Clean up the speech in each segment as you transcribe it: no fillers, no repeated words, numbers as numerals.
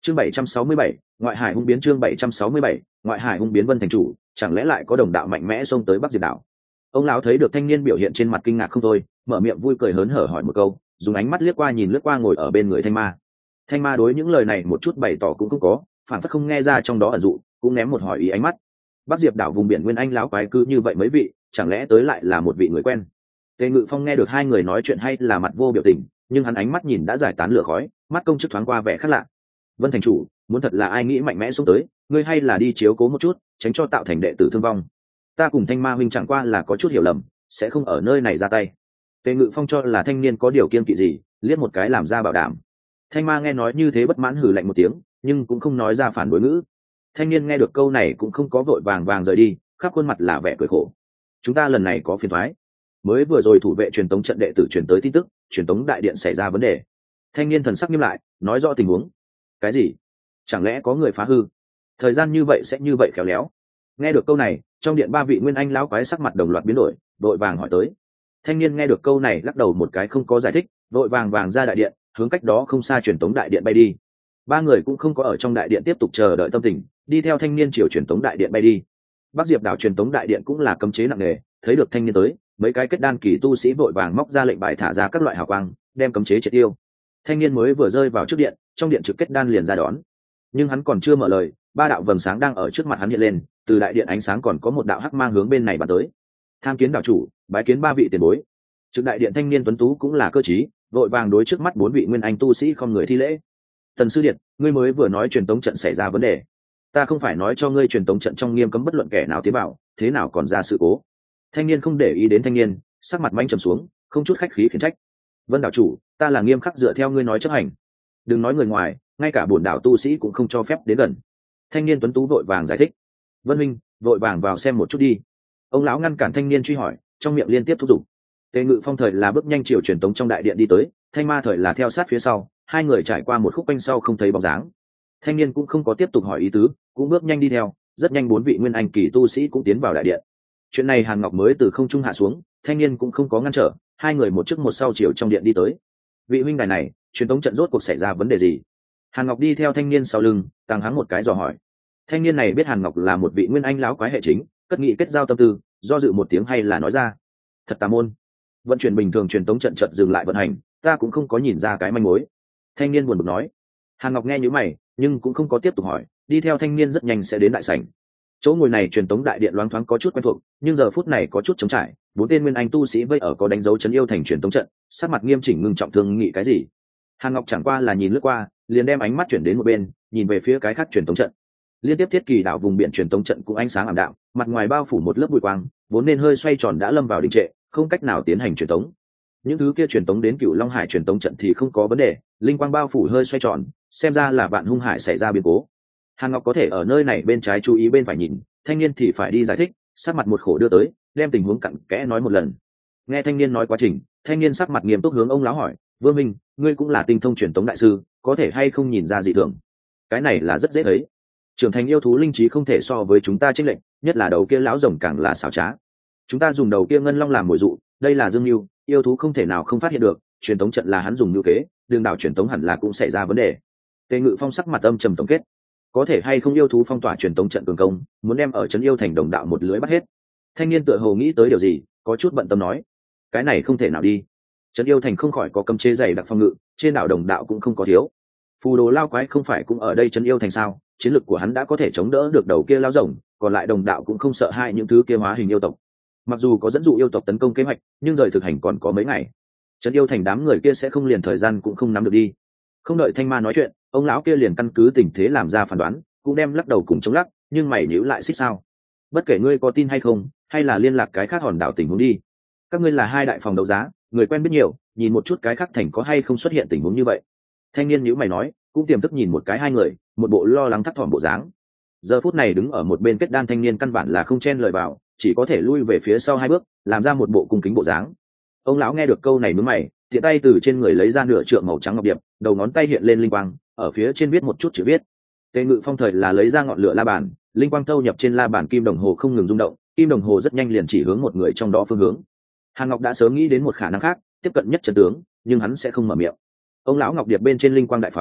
chương 767, ngoại hải hung biến. Chương 767, ngoại hải hung biến. Vân thành chủ, chẳng lẽ lại có đồng đạo mạnh mẽ xông tới Bắc Diệp đảo? Ông lão thấy được thanh niên biểu hiện trên mặt kinh ngạc không thôi, mở miệng vui cười hớn hở hỏi một câu, dùng ánh mắt liếc qua nhìn lướt qua ngồi ở bên người thanh ma. Thanh ma đối những lời này một chút bày tỏ cũng không có, phản phất không nghe ra trong đó ẩn dụ, cũng ném một hỏi ý ánh mắt. Bắc Diệp đảo vùng biển Nguyên Anh lão quái cứ như vậy mấy vị, chẳng lẽ tới lại là một vị người quen? Tề Ngự Phong nghe được hai người nói chuyện hay là mặt vô biểu tình, nhưng hắn ánh mắt nhìn đã giải tán lửa khói, mắt công chức thoáng qua vẻ khác lạ. Vân thành chủ, muốn thật là ai nghĩ mạnh mẽ xuống tới, ngươi hay là đi chiếu cố một chút, tránh cho tạo thành đệ tử thương vong. Ta cùng Thanh Ma huynh chẳng qua là có chút hiểu lầm, sẽ không ở nơi này ra tay. Tề Ngự Phong cho là thanh niên có điều kiêng kỵ gì, liếc một cái làm ra bảo đảm. Thanh Ma nghe nói như thế bất mãn hừ lạnh một tiếng, nhưng cũng không nói ra phản đối ngữ. Thanh niên nghe được câu này cũng không có vội vàng vàng rời đi, khắp khuôn mặt là vẻ cười khổ. Chúng ta lần này có phiền toái. Mới vừa rồi thủ vệ truyền tống trận đệ tử truyền tới tin tức, truyền tống đại điện xảy ra vấn đề. Thanh niên thần sắc nghiêm lại, nói rõ tình huống. Cái gì? Chẳng lẽ có người phá hư? Thời gian như vậy sẽ như vậy khéo léo? Nghe được câu này, trong điện ba vị Nguyên Anh lão quái sắc mặt đồng loạt biến đổi, vội vàng hỏi tới. Thanh niên nghe được câu này lắc đầu một cái không có giải thích, vội vàng vàng ra đại điện, hướng cách đó không xa truyền tống đại điện bay đi. Ba người cũng không có ở trong đại điện tiếp tục chờ đợi tâm tình, đi theo thanh niên chiều truyền tống đại điện bay đi. Bắc Diệp đảo truyền tống đại điện cũng là cấm chế nặng nề, thấy được thanh niên tới, mấy cái kết đan kỳ tu sĩ vội vàng móc ra lệnh bài thả ra các loại hào quang, đem cấm chế triệt tiêu. Thanh niên mới vừa rơi vào trước điện, trong điện trực kết đan liền ra đón. Nhưng hắn còn chưa mở lời, ba đạo vầng sáng đang ở trước mặt hắn hiện lên, từ đại điện ánh sáng còn có một đạo hắc mang hướng bên này bắn tới. Tham kiến đạo chủ, bái kiến ba vị tiền bối. Trực đại điện thanh niên tuấn tú cũng là cơ trí, vội vàng đối trước mắt bốn vị Nguyên Anh tu sĩ không người thi lễ. Tần sư điện, ngươi mới vừa nói truyền tống trận xảy ra vấn đề, ta không phải nói cho ngươi truyền tống trận trong nghiêm cấm bất luận kẻ nào tiến vào, thế nào còn ra sự cố? Thanh niên không để ý đến thanh niên, sắc mặt manh trầm xuống, không chút khách khí khiển trách. Vân đạo chủ, ta là nghiêm khắc dựa theo ngươi nói chấp hành, đừng nói người ngoài, ngay cả bổn đạo tu sĩ cũng không cho phép đến gần. Thanh niên tuấn tú vội vàng giải thích. Vân minh, vội vàng vào xem một chút đi. Ông lão ngăn cản thanh niên truy hỏi, trong miệng liên tiếp thúc giục. Tề Ngự Phong thời là bước nhanh chiều truyền tống trong đại điện đi tới, Thanh Ma thời là theo sát phía sau, hai người trải qua một khúc quanh sau không thấy bóng dáng. Thanh niên cũng không có tiếp tục hỏi ý tứ, cũng bước nhanh đi theo, rất nhanh bốn vị Nguyên Anh kỳ tu sĩ cũng tiến vào đại điện. Chuyện này Hàn Ngọc mới từ không trung hạ xuống, thanh niên cũng không có ngăn trở, hai người một trước một sau chiều trong điện đi tới. Vị huynh đài này, truyền tống trận rốt cuộc xảy ra vấn đề gì? Hàn Ngọc đi theo thanh niên sau lưng, tăng hắng một cái dò hỏi. Thanh niên này biết Hàn Ngọc là một vị Nguyên Anh lão quái hệ chính, cất nghị kết giao tâm tư, do dự một tiếng hay là nói ra. Thật tà môn, vận chuyển bình thường truyền tống trận chợt dừng lại vận hành, ta cũng không có nhìn ra cái manh mối. Thanh niên buồn bực nói. Hàn Ngọc nghe như mày, nhưng cũng không có tiếp tục hỏi, đi theo thanh niên rất nhanh sẽ đến đại sảnh. Chỗ ngồi này truyền tống đại điện loáng thoáng có chút quen thuộc, nhưng giờ phút này có chút trống trải, bốn tên Nguyên Anh tu sĩ vây ở có đánh dấu trấn yêu thành truyền tống trận, sắc mặt nghiêm chỉnh ngưng trọng thương nghị cái gì. Hàn Ngọc chẳng qua là nhìn lướt qua, liền đem ánh mắt chuyển đến một bên, nhìn về phía cái khác truyền tống trận. Liên tiếp thiết kỳ đảo vùng biển truyền tống trận cũng ánh sáng ảm đạm, mặt ngoài bao phủ một lớp bụi quang, vốn nên hơi xoay tròn đã lâm vào đình trệ, không cách nào tiến hành truyền tống. Những thứ kia truyền tống đến Cửu Long Hải truyền tống trận thì không có vấn đề, linh quang bao phủ hơi xoay tròn, xem ra là Vạn Hung Hải xảy ra biến cố. Hàn Ngọc có thể ở nơi này bên trái chú ý bên phải nhìn, thanh niên thì phải đi giải thích, sắc mặt một khổ đưa tới, đem tình huống cặn kẽ nói một lần. Nghe thanh niên nói quá trình, thanh niên sắc mặt nghiêm túc hướng ông lão hỏi, Vương Minh, ngươi cũng là tinh thông truyền tống đại sư, có thể hay không nhìn ra dị thường? Cái này là rất dễ thấy. Trưởng thành yêu thú linh trí không thể so với chúng ta chênh lệch, nhất là đầu kia lão rồng càng là xảo trá. Chúng ta dùng đầu kia ngân long làm mồi dụ, đây là dương mưu, yêu thú không thể nào không phát hiện được, truyền tống trận là hắn dùng mưu kế, đường đảo truyền tống hẳn là cũng xảy ra vấn đề. Tề Ngự Phong sắc mặt âm trầm tổng kết, có thể hay không yêu thú phong tỏa truyền tống trận cường công, muốn đem ở trấn yêu thành đồng đạo một lưới bắt hết. Thanh niên tựa hồ nghĩ tới điều gì, có chút bận tâm nói, cái này không thể nào đi. Trấn yêu thành không khỏi có cấm chế dày đặc phòng ngự, trên đảo đồng đạo cũng không có thiếu. Phù đồ lao quái không phải cũng ở đây trấn yêu thành sao? Chiến lực của hắn đã có thể chống đỡ được đầu kia lao rồng, còn lại đồng đạo cũng không sợ hai những thứ kia hóa hình yêu tộc. Mặc dù có dẫn dụ yêu tộc tấn công kế hoạch, nhưng rời thực hành còn có mấy ngày. Trấn yêu thành đám người kia sẽ không liền thời gian cũng không nắm được đi. Không đợi Thanh Ma nói chuyện, ông lão kia liền căn cứ tình thế làm ra phán đoán, cũng đem lắc đầu cùng chống lắc, nhưng mày nhíu lại xích sao? Bất kể ngươi có tin hay không, hay là liên lạc cái khác hòn đảo tình huống đi. Các ngươi là hai đại phòng đấu giá, người quen biết nhiều, nhìn một chút cái khác thành có hay không xuất hiện tình huống như vậy. Thanh niên nhíu mày nói, cũng tiềm thức nhìn một cái hai người, một bộ lo lắng thấp thỏm bộ dáng. Giờ phút này đứng ở một bên kết đan thanh niên căn bản là không chen lời vào, chỉ có thể lui về phía sau hai bước, làm ra một bộ cung kính bộ dáng. Ông lão nghe được câu này nhướng mày, tiện tay từ trên người lấy ra nửa trượng màu trắng ngọc điệp, đầu ngón tay hiện lên linh quang, ở phía trên viết một chút chữ viết. Tề Ngự Phong thời là lấy ra ngọn lửa la bàn, linh quang thâu nhập trên la bàn, kim đồng hồ không ngừng rung động, kim đồng hồ rất nhanh liền chỉ hướng một người trong đó phương hướng. Hàn Ngọc đã sớm nghĩ đến một khả năng khác, tiếp cận nhất chân tướng, nhưng hắn sẽ không mở miệng. Ông lão ngọc điệp bên trên linh quang đại phóng,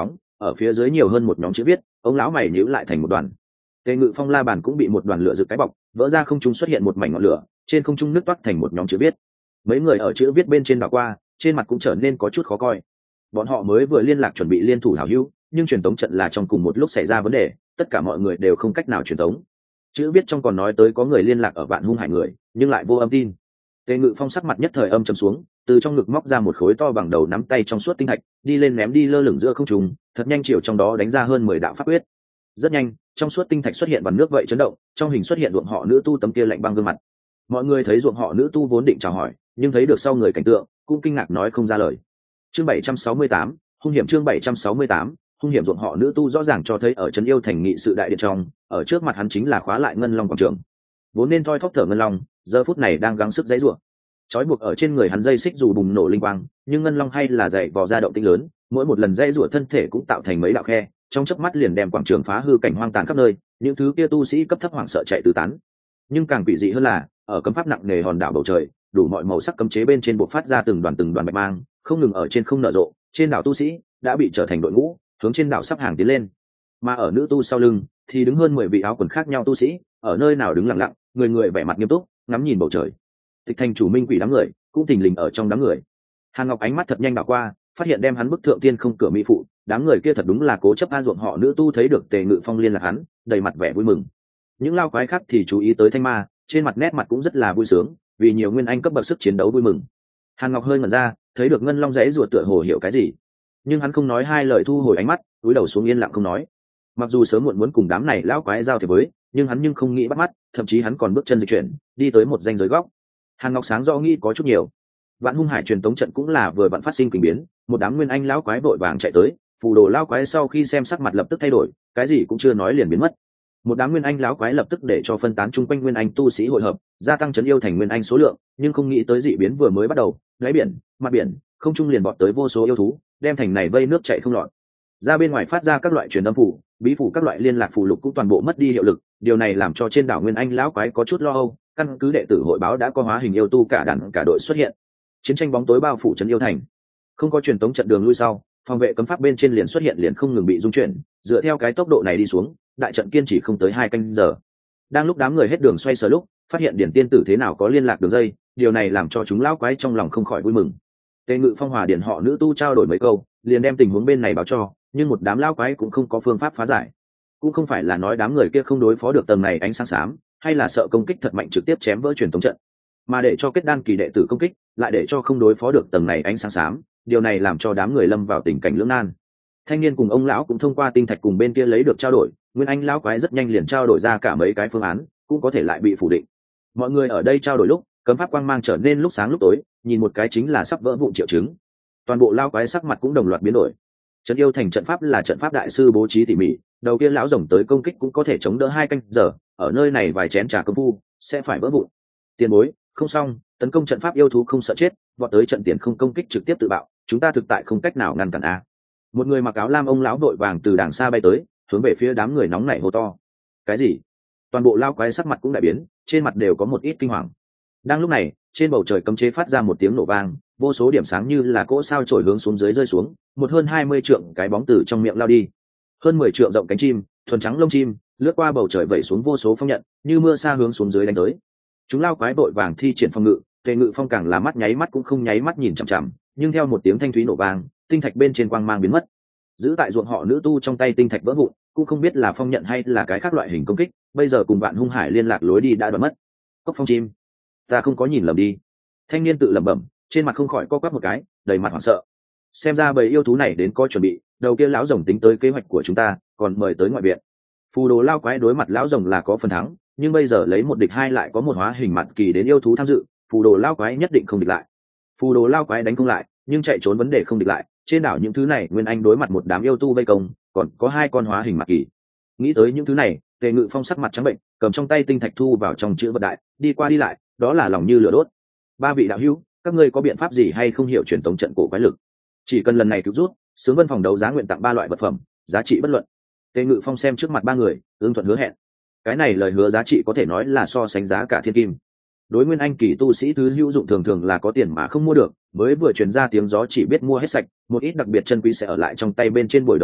ở phía dưới nhiều hơn một nhóm chữ viết. Ông lão mày nhíu lại thành một đoàn. Tề Ngự Phong la bàn cũng bị một đoàn lửa rực cái bọc, vỡ ra, không trung xuất hiện một mảnh ngọn lửa, trên không trung nứt toác thành một nhóm chữ viết. Mấy người ở chữ viết bên trên đảo qua, trên mặt cũng trở nên có chút khó coi. Bọn họ mới vừa liên lạc chuẩn bị liên thủ hảo hữu, nhưng truyền tống trận là trong cùng một lúc xảy ra vấn đề, tất cả mọi người đều không cách nào truyền tống. Chữ viết trong còn nói tới có người liên lạc ở Vạn Hung Hải người, nhưng lại vô âm tin. Tề Ngự Phong sắc mặt nhất thời âm trầm xuống, từ trong ngực móc ra một khối to bằng đầu nắm tay trong suốt tinh thạch, đi lên ném đi lơ lửng giữa không trung, thật nhanh chiều trong đó đánh ra hơn 10 đạo pháp quyết. Rất nhanh, trong suốt tinh thạch xuất hiện bằng nước vậy chấn động, trong hình xuất hiện ruộng họ nữ tu tấm kia lạnh băng gương mặt. Mọi người thấy ruộng họ nữ tu vốn định chào hỏi, nhưng thấy được sau người cảnh tượng, cũng kinh ngạc nói không ra lời. Chương 768, hung hiểm. Chương 768, hung hiểm. Ruộng họ nữ tu rõ ràng cho thấy ở trấn yêu thành nghị sự đại điện trong, ở trước mặt hắn chính là khóa lại ngân long quảng trường. Vốn nên thoi thóp thở ngân long, giờ phút này đang gắng sức giãy giụa. Trói buộc ở trên người hắn dây xích dù bùng nổ linh quang, nhưng ngân long hay là dày vò ra động tĩnh lớn, mỗi một lần giãy giụa thân thể cũng tạo thành mấy đạo khe, trong chớp mắt liền đem quảng trường phá hư, cảnh hoang tàn khắp nơi, những thứ kia tu sĩ cấp thấp hoảng sợ chạy tứ tán. Nhưng càng quỷ dị hơn là, ở cấm pháp nặng nề hòn đảo bầu trời, đủ mọi màu sắc cấm chế bên trên bộc phát ra từng đoàn bạch mang, không ngừng ở trên không nở rộ, trên đảo tu sĩ đã bị trở thành đội ngũ, hướng trên đảo sắp hàng tiến lên. Mà ở nữ tu sau lưng thì đứng hơn 10 vị áo quần khác nhau tu sĩ, ở nơi nào đứng lặng lặng, người người vẻ mặt nghiêm túc, ngắm nhìn bầu trời. Tịch Thành chủ Minh Quỷ đám người cũng thình lình ở trong đám người. Hàn Ngọc ánh mắt thật nhanh đảo qua, phát hiện đem hắn bức thượng tiên không cửa mỹ phụ, đám người kia thật đúng là cố chấp a. Ruộng họ nữ tu thấy được Tề Ngự Phong liên lạc hắn, đầy mặt vẻ vui mừng. Những lao quái khác thì chú ý tới Thanh Ma, trên mặt nét mặt cũng rất là vui sướng, vì nhiều nguyên anh cấp bậc sức chiến đấu vui mừng. Hàn Ngọc hơi ngẩn ra, thấy được ngân long rẽ ruột tựa hồ hiểu cái gì, nhưng hắn không nói hai lời, thu hồi ánh mắt, cúi đầu xuống yên lặng không nói. Mặc dù sớm muộn muốn cùng đám này lão quái giao thiệp với, nhưng hắn không nghĩ bắt mắt, thậm chí hắn còn bước chân di chuyển, đi tới một ranh giới góc. Hàn Ngọc sáng rõ nghĩ có chút nhiều. Vạn Hung Hải truyền tống trận cũng là vừa vặn phát sinh kình biến, một đám nguyên anh lão quái vội vàng chạy tới, phù đồ lão quái sau khi xem sắc mặt lập tức thay đổi, cái gì cũng chưa nói liền biến mất. Một đám nguyên anh lão quái lập tức để cho phân tán chung quanh nguyên anh tu sĩ hội hợp, gia tăng trấn yêu thành nguyên anh số lượng, nhưng không nghĩ tới dị biến vừa mới bắt đầu, đáy biển, mặt biển, không trung liền bọt tới vô số yêu thú, đem thành này vây nước chạy không lọt. Ra bên ngoài phát ra các loại truyền âm phủ, bí phủ, các loại liên lạc phù lục cũng toàn bộ mất đi hiệu lực, điều này làm cho trên đảo nguyên anh lão quái có chút lo âu. Căn cứ đệ tử hội báo đã có hóa hình yêu tu cả đàn cả đội xuất hiện. Chiến tranh bóng tối bao phủ trấn yêu thành, không có truyền tống trận đường lui sau, phòng vệ cấm pháp bên trên liền xuất hiện, liền không ngừng bị dung chuyển, dựa theo cái tốc độ này đi xuống, đại trận kiên trì không tới 2 canh giờ. Đang lúc đám người hết đường xoay sở lúc, phát hiện Điển tiên tử thế nào có liên lạc đường dây, điều này làm cho chúng lão quái trong lòng không khỏi vui mừng. Tề Ngự Phong hòa Điển họ nữ tu trao đổi mấy câu, liền đem tình huống bên này báo cho, nhưng một đám lão quái cũng không có phương pháp phá giải. Cũng không phải là nói đám người kia không đối phó được tầng này ánh sáng xám, hay là sợ công kích thật mạnh trực tiếp chém vỡ truyền tống trận, mà để cho kết đan kỳ đệ tử công kích, lại để cho không đối phó được tầng này ánh sáng xám, điều này làm cho đám người lâm vào tình cảnh lưỡng nan. Thanh niên cùng ông lão cũng thông qua tinh thạch cùng bên kia lấy được trao đổi, nguyên anh lão quái rất nhanh liền trao đổi ra cả mấy cái phương án, cũng có thể lại bị phủ định. Mọi người ở đây trao đổi lúc, cấm pháp quang mang trở nên lúc sáng lúc tối, nhìn một cái chính là sắp vỡ vụn triệu chứng. Toàn bộ lão quái sắc mặt cũng đồng loạt biến đổi. Trận yêu thành trận pháp là trận pháp đại sư bố trí tỉ mỉ, đầu kia lão rồng tới công kích cũng có thể chống đỡ 2 canh giờ, ở nơi này vài chén trà công phu sẽ phải vỡ vụn. Tiền bối, không xong, tấn công trận pháp yêu thú không sợ chết, vọt tới trận tiền không công kích trực tiếp tự bạo, chúng ta thực tại không cách nào ngăn cản a. Một người mặc áo lam ông lão vội vàng từ đàng xa bay tới, hướng về phía đám người nóng nảy hô to. Cái gì? Toàn bộ lao quái sắc mặt cũng đại biến, trên mặt đều có một ít kinh hoàng. Đang lúc này, trên bầu trời cấm chế phát ra một tiếng nổ vang, vô số điểm sáng như là cỗ sao chổi hướng xuống dưới rơi xuống, một hơn 20 trượng cái bóng từ trong miệng lao đi. Hơn 10 trượng rộng cánh chim, thuần trắng lông chim, lướt qua bầu trời vẩy xuống vô số phong nhận, như mưa sa hướng xuống dưới đánh tới. Chúng lao quái vội vàng thi triển phòng ngự, Tề Ngự Phong càng là mắt nháy mắt cũng không nháy mắt nhìn chằm chằm, nhưng theo một tiếng thanh thúy nổ vang, tinh thạch bên trên quang mang biến mất. Giữ tại ruộng họ nữ tu trong tay tinh thạch vỡ vụn, cũng không biết là phong nhận hay là cái khác loại hình công kích, bây giờ cùng Vạn Hung Hải liên lạc lối đi đã đoạn mất. Cốc phong chim, ta không có nhìn lầm đi. Thanh niên tự lẩm bẩm, trên mặt không khỏi co quắp một cái, đầy mặt hoảng sợ. Xem ra bầy yêu thú này đến có chuẩn bị, đầu kia lão rồng tính tới kế hoạch của chúng ta, còn mời tới ngoại viện. Phù đồ lao quái đối mặt lão rồng là có phần thắng, nhưng bây giờ lấy 1 địch 2 lại có một hóa hình mặt kỳ đến yêu thú tham dự, phù đồ lao quái nhất định không địch lại. Phù đồ lao quái đánh không lại, nhưng chạy trốn vấn đề không địch lại, trên đảo những thứ này nguyên anh đối mặt một đám yêu tu vây công, còn có 2 con hóa hình mặt kỳ. Nghĩ tới những thứ này, Tề Ngự Phong sắc mặt trắng bệnh, cầm trong tay tinh thạch thu vào trong chữ vật đại, đi qua đi lại, đó là lòng như lửa đốt. 3 vị đạo hữu, các ngươi có biện pháp gì hay không hiểu truyền tống trận cổ quái lực? Chỉ cần lần này cứu rút, Sướng Vân phòng đấu giá nguyện tặng 3 loại vật phẩm, giá trị bất luận. Tề Ngự Phong xem trước mặt 3 người, ưng thuận hứa hẹn. Cái này lời hứa giá trị có thể nói là so sánh giá cả thiên kim. Đối nguyên anh kỳ tu sĩ thứ hữu dụng thường thường là có tiền mà không mua được, mới vừa truyền ra tiếng gió chỉ biết mua hết sạch, một ít đặc biệt chân quý sẽ ở lại trong tay bên trên buổi đấu giá,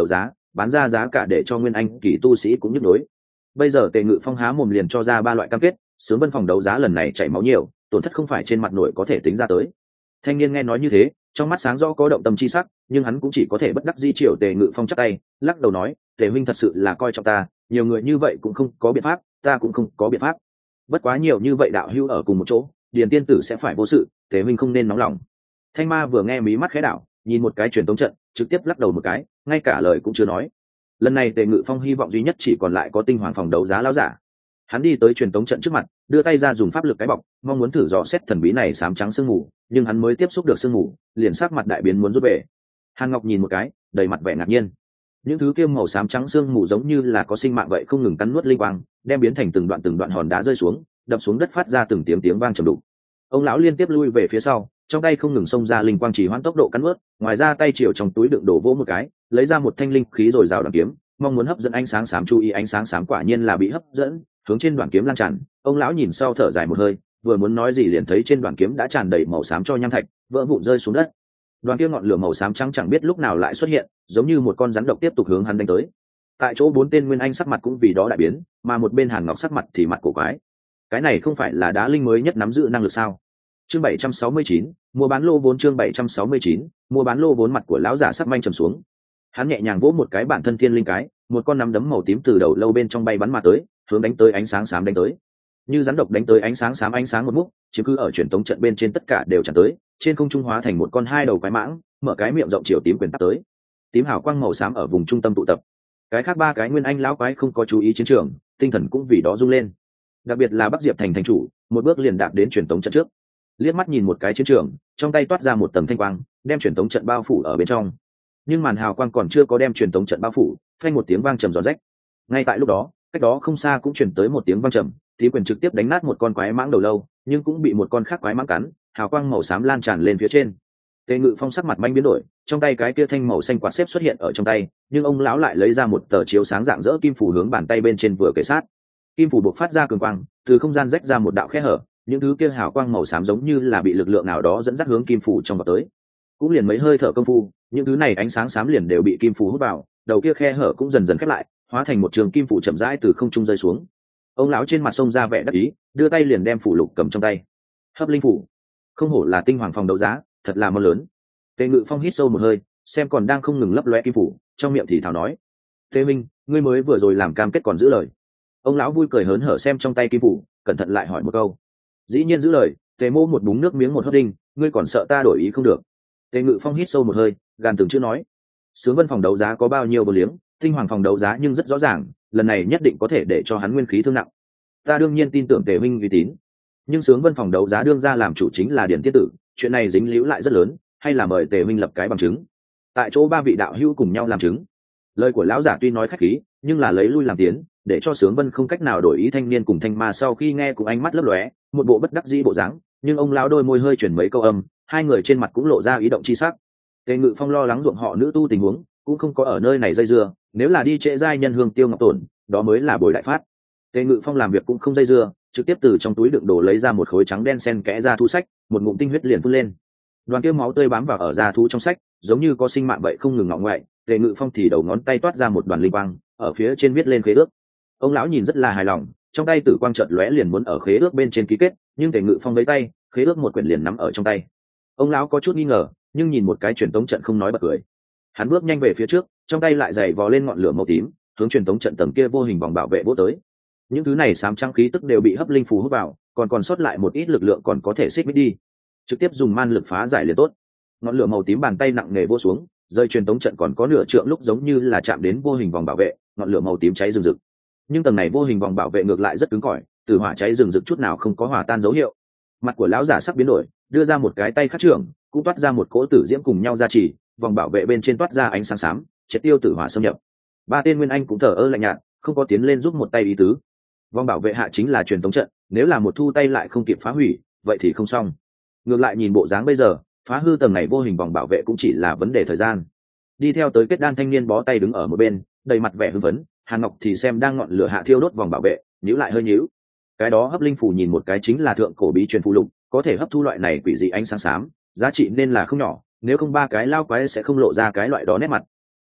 bán ra giá cả để cho nguyên anh kỳ tu sĩ cũng nhức đối. Bây giờ Tề Ngự Phong há mồm liền cho ra ba loại cam kết, Sướng Vân phòng đấu giá lần này chảy máu nhiều, tổn thất không phải trên mặt nổi có thể tính ra tới. Thanh niên nghe nói như thế, trong mắt sáng rõ có động tâm chi sắc, nhưng hắn cũng chỉ có thể bất đắc dĩ chiều Tề Ngự Phong chắp tay, lắc đầu nói, Tề huynh thật sự là coi trọng ta, nhiều người như vậy cũng không có biện pháp, ta cũng không có biện pháp. Bất quá nhiều như vậy đạo hữu ở cùng một chỗ, Điền tiên tử sẽ phải vô sự, Tề huynh không nên nóng lòng. Thanh Ma vừa nghe mí mắt khẽ đảo, nhìn một cái truyền tống trận, trực tiếp lắc đầu một cái, ngay cả lời cũng chưa nói. Lần này Tề Ngự Phong hy vọng duy nhất chỉ còn lại có Tinh Hoàng phòng đấu giá lão giả. Hắn đi tới truyền tống trận trước mặt, đưa tay ra dùng pháp lực cái bọc, mong muốn thử dò xét thần bí này xám trắng sương mù, nhưng hắn mới tiếp xúc được sương mù, liền sắc mặt đại biến muốn rút về. Hàn Ngọc nhìn một cái, đầy mặt vẻ ngạc nhiên. Những thứ kia màu xám trắng sương mù giống như là có sinh mạng vậy, không ngừng cắn nuốt linh quang, đem biến thành từng đoạn hòn đá rơi xuống, đập xuống đất phát ra từng tiếng vang trầm đục. Ông lão liên tiếp lui về phía sau, trong tay không ngừng xông ra linh quang chỉ hoãn tốc độ cắn nuốt, ngoài ra tay chiều trong túi đựng đổ vỗ một cái, lấy ra một thanh linh khí rồi rào đoàn kiếm, mong muốn hấp dẫn ánh sáng xám chú ý. Ánh sáng xám quả nhiên là bị hấp dẫn, hướng trên đoàn kiếm lan tràn. Ông lão nhìn sau thở dài một hơi, vừa muốn nói gì liền thấy trên đoàn kiếm đã tràn đầy màu xám cho nham thạch, vỡ vụn rơi xuống đất. Đoàn kia ngọn lửa màu xám trắng chẳng biết lúc nào lại xuất hiện, giống như một con rắn độc tiếp tục hướng hắn đánh tới. Tại chỗ bốn tên nguyên anh sắc mặt cũng vì đó đại biến, mà một bên Hàn Ngọc sắc mặt thì mặt cổ quái. Cái này không phải là đá linh mới nhất nắm giữ năng lực sao? Chương 769, mua bán lô vốn. Chương 769, mua bán lô vốn. Mặt của lão giả sắc manh trầm xuống. Hắn nhẹ nhàng vỗ một cái bản thân thiên linh cái, một con nắm đấm màu tím từ đầu lâu bên trong bay bắn mà tới, hướng đánh tới ánh sáng xám đánh tới. Như rắn độc đánh tới ánh sáng xám, ánh sáng một múc, chiếm cứ ở truyền tống trận bên trên tất cả đều tràn tới, trên không trung hóa thành một con hai đầu quái mãng, mở cái miệng rộng chiều tím quyền tắt tới. Tím hào quang màu xám ở vùng trung tâm tụ tập. Cái khác ba cái nguyên anh lão quái không có chú ý chiến trường, tinh thần cũng vì đó rung lên. Đặc biệt là Bắc Diệp thành thành chủ, một bước liền đạp đến truyền tống trận trước, liếc mắt nhìn một cái chiến trường, trong tay toát ra một tầng thanh quang, đem truyền tống trận bao phủ ở bên trong. Nhưng màn hào quang còn chưa có đem truyền tống trận bao phủ, phanh một tiếng vang trầm giòn rách. Ngay tại lúc đó, cách đó không xa cũng truyền tới một tiếng vang trầm, tí quyền trực tiếp đánh nát một con quái mãng đầu lâu, nhưng cũng bị một con khác quái mãng cắn, hào quang màu xám lan tràn lên phía trên. Tề Ngự Phong sắc mặt manh biến đổi, trong tay cái kia thanh màu xanh quạt xếp xuất hiện ở trong tay, nhưng ông lão lại lấy ra một tờ chiếu sáng dạng dỡ kim phủ hướng bàn tay bên trên vừa kề sát. Kim phủ buộc phát ra cường quang, từ không gian rách ra một đạo khe hở, những thứ kia hào quang màu xám giống như là bị lực lượng nào đó dẫn dắt hướng kim phủ trong vào tới. Cũng liền mấy hơi thở công phu, những thứ này ánh sáng xám liền đều bị kim phủ hút vào, đầu kia khe hở cũng dần dần khép lại, hóa thành một trường kim phủ chậm rãi từ không trung rơi xuống. Ông lão trên mặt sông ra vẻ đắc ý, đưa tay liền đem phủ lục cầm trong tay. Hấp linh phủ, không hổ là Tinh Hoàng phòng đấu giá, thật là mơ lớn. Tề Ngự Phong hít sâu một hơi, xem còn đang không ngừng lấp loe kim phủ, trong miệng thì thào nói: Tề minh, ngươi mới vừa rồi làm cam kết còn giữ lời. Ông lão vui cười hớn hở xem trong tay kim phủ, cẩn thận lại hỏi một câu. Dĩ nhiên giữ lời. Tề Mô một búng nước miếng một hớp đinh, ngươi còn sợ ta đổi ý không được. Tề Ngự Phong hít sâu một hơi, gàn từng chữ nói: Sướng Vân phòng đấu giá có bao nhiêu bờ liếng, Tinh Hoàng phòng đấu giá nhưng rất rõ ràng, lần này nhất định có thể để cho hắn nguyên khí thương nặng. Ta đương nhiên tin tưởng Tề minh uy tín, nhưng Sướng Vân phòng đấu giá đương ra làm chủ chính là Điền Tiên Tử, chuyện này dính líu lại rất lớn, hay là mời Tề minh lập cái bằng chứng. Tại chỗ ba vị đạo hữu cùng nhau làm chứng. Lời của lão giả tuy nói khách khí, nhưng là lấy lui làm tiến, để cho Sướng Vân không cách nào đổi ý. Thanh niên cùng Thanh Ma sau khi nghe cùng ánh mắt lấp lóe, một bộ bất đắc dĩ bộ dáng, nhưng ông lão đôi môi hơi chuyển mấy câu âm, hai người trên mặt cũng lộ ra ý động chi sắc. Tề Ngự Phong lo lắng ruộng họ nữ tu tình huống, cũng không có ở nơi này dây dưa, nếu là đi trễ giai nhân hương tiêu ngọc tổn, đó mới là bồi đại phát. Tề Ngự Phong làm việc cũng không dây dưa, trực tiếp từ trong túi đựng đồ lấy ra một khối trắng đen xen kẽ ra thu sách, một ngụm tinh huyết liền phun lên. Đoàn kia máu tươi bám vào ở da thú trong sách, giống như có sinh mạng vậy không ngừng ngọ ngoại. Tề Ngự Phong thì đầu ngón tay toát ra một đoàn linh quang, ở phía trên viết lên khế ước. Ông lão nhìn rất là hài lòng, trong tay tử quang chợt lóe liền muốn ở khế ước bên trên ký kết, nhưng Tề Ngự Phong lấy tay, khế ước một quyển liền nắm ở trong tay. Ông lão có chút nghi ngờ, nhưng nhìn một cái truyền tống trận không nói bật cười. Hắn bước nhanh về phía trước, trong tay lại giày vò lên ngọn lửa màu tím, hướng truyền tống trận tầng kia vô hình vòng bảo vệ vỗ tới. Những thứ này xám trắng khí tức đều bị hấp linh phù hút vào, còn sót lại một ít lực lượng còn có thể xích mít đi, trực tiếp dùng man lực phá giải liền tốt. Ngọn lửa màu tím bàn tay nặng nề vỗ xuống, rơi truyền tống trận còn có nửa trượng lúc giống như là chạm đến vô hình vòng bảo vệ, ngọn lửa màu tím cháy rừng rực. Nhưng tầng này vô hình vòng bảo vệ ngược lại rất cứng cỏi, từ hỏa cháy rừng rực chút nào không có hòa tan dấu hiệu. Mặt của lão giả sắc biến đổi, đưa ra một cái tay khắc trưởng, cũng toát ra một cỗ tử diễm cùng nhau ra chỉ, vòng bảo vệ bên trên toát ra ánh sáng xám, triệt tiêu tử hỏa xâm nhập. Ba tên nguyên anh cũng thở ơ lạnh nhạt, không có tiến lên giúp một tay ý tứ. Vòng bảo vệ hạ chính là truyền tống trận, nếu là một thu tay lại không kịp phá hủy, vậy thì không xong. Ngược lại nhìn bộ dáng bây giờ, phá hư tầng này vô hình vòng bảo vệ cũng chỉ là vấn đề thời gian. Đi theo tới kết đan thanh niên bó tay đứng ở một bên, đầy mặt vẻ hưng phấn. Hàn Ngọc thì xem đang ngọn lửa hạ thiêu đốt vòng bảo vệ, nhíu lại hơi nhíu. Cái đó hấp linh phù nhìn một cái chính là thượng cổ bí truyền phù lục, có thể hấp thu loại này quỷ dị ánh sáng xám, giá trị nên là không nhỏ, nếu không ba cái lao quái sẽ không lộ ra cái loại đó nét mặt.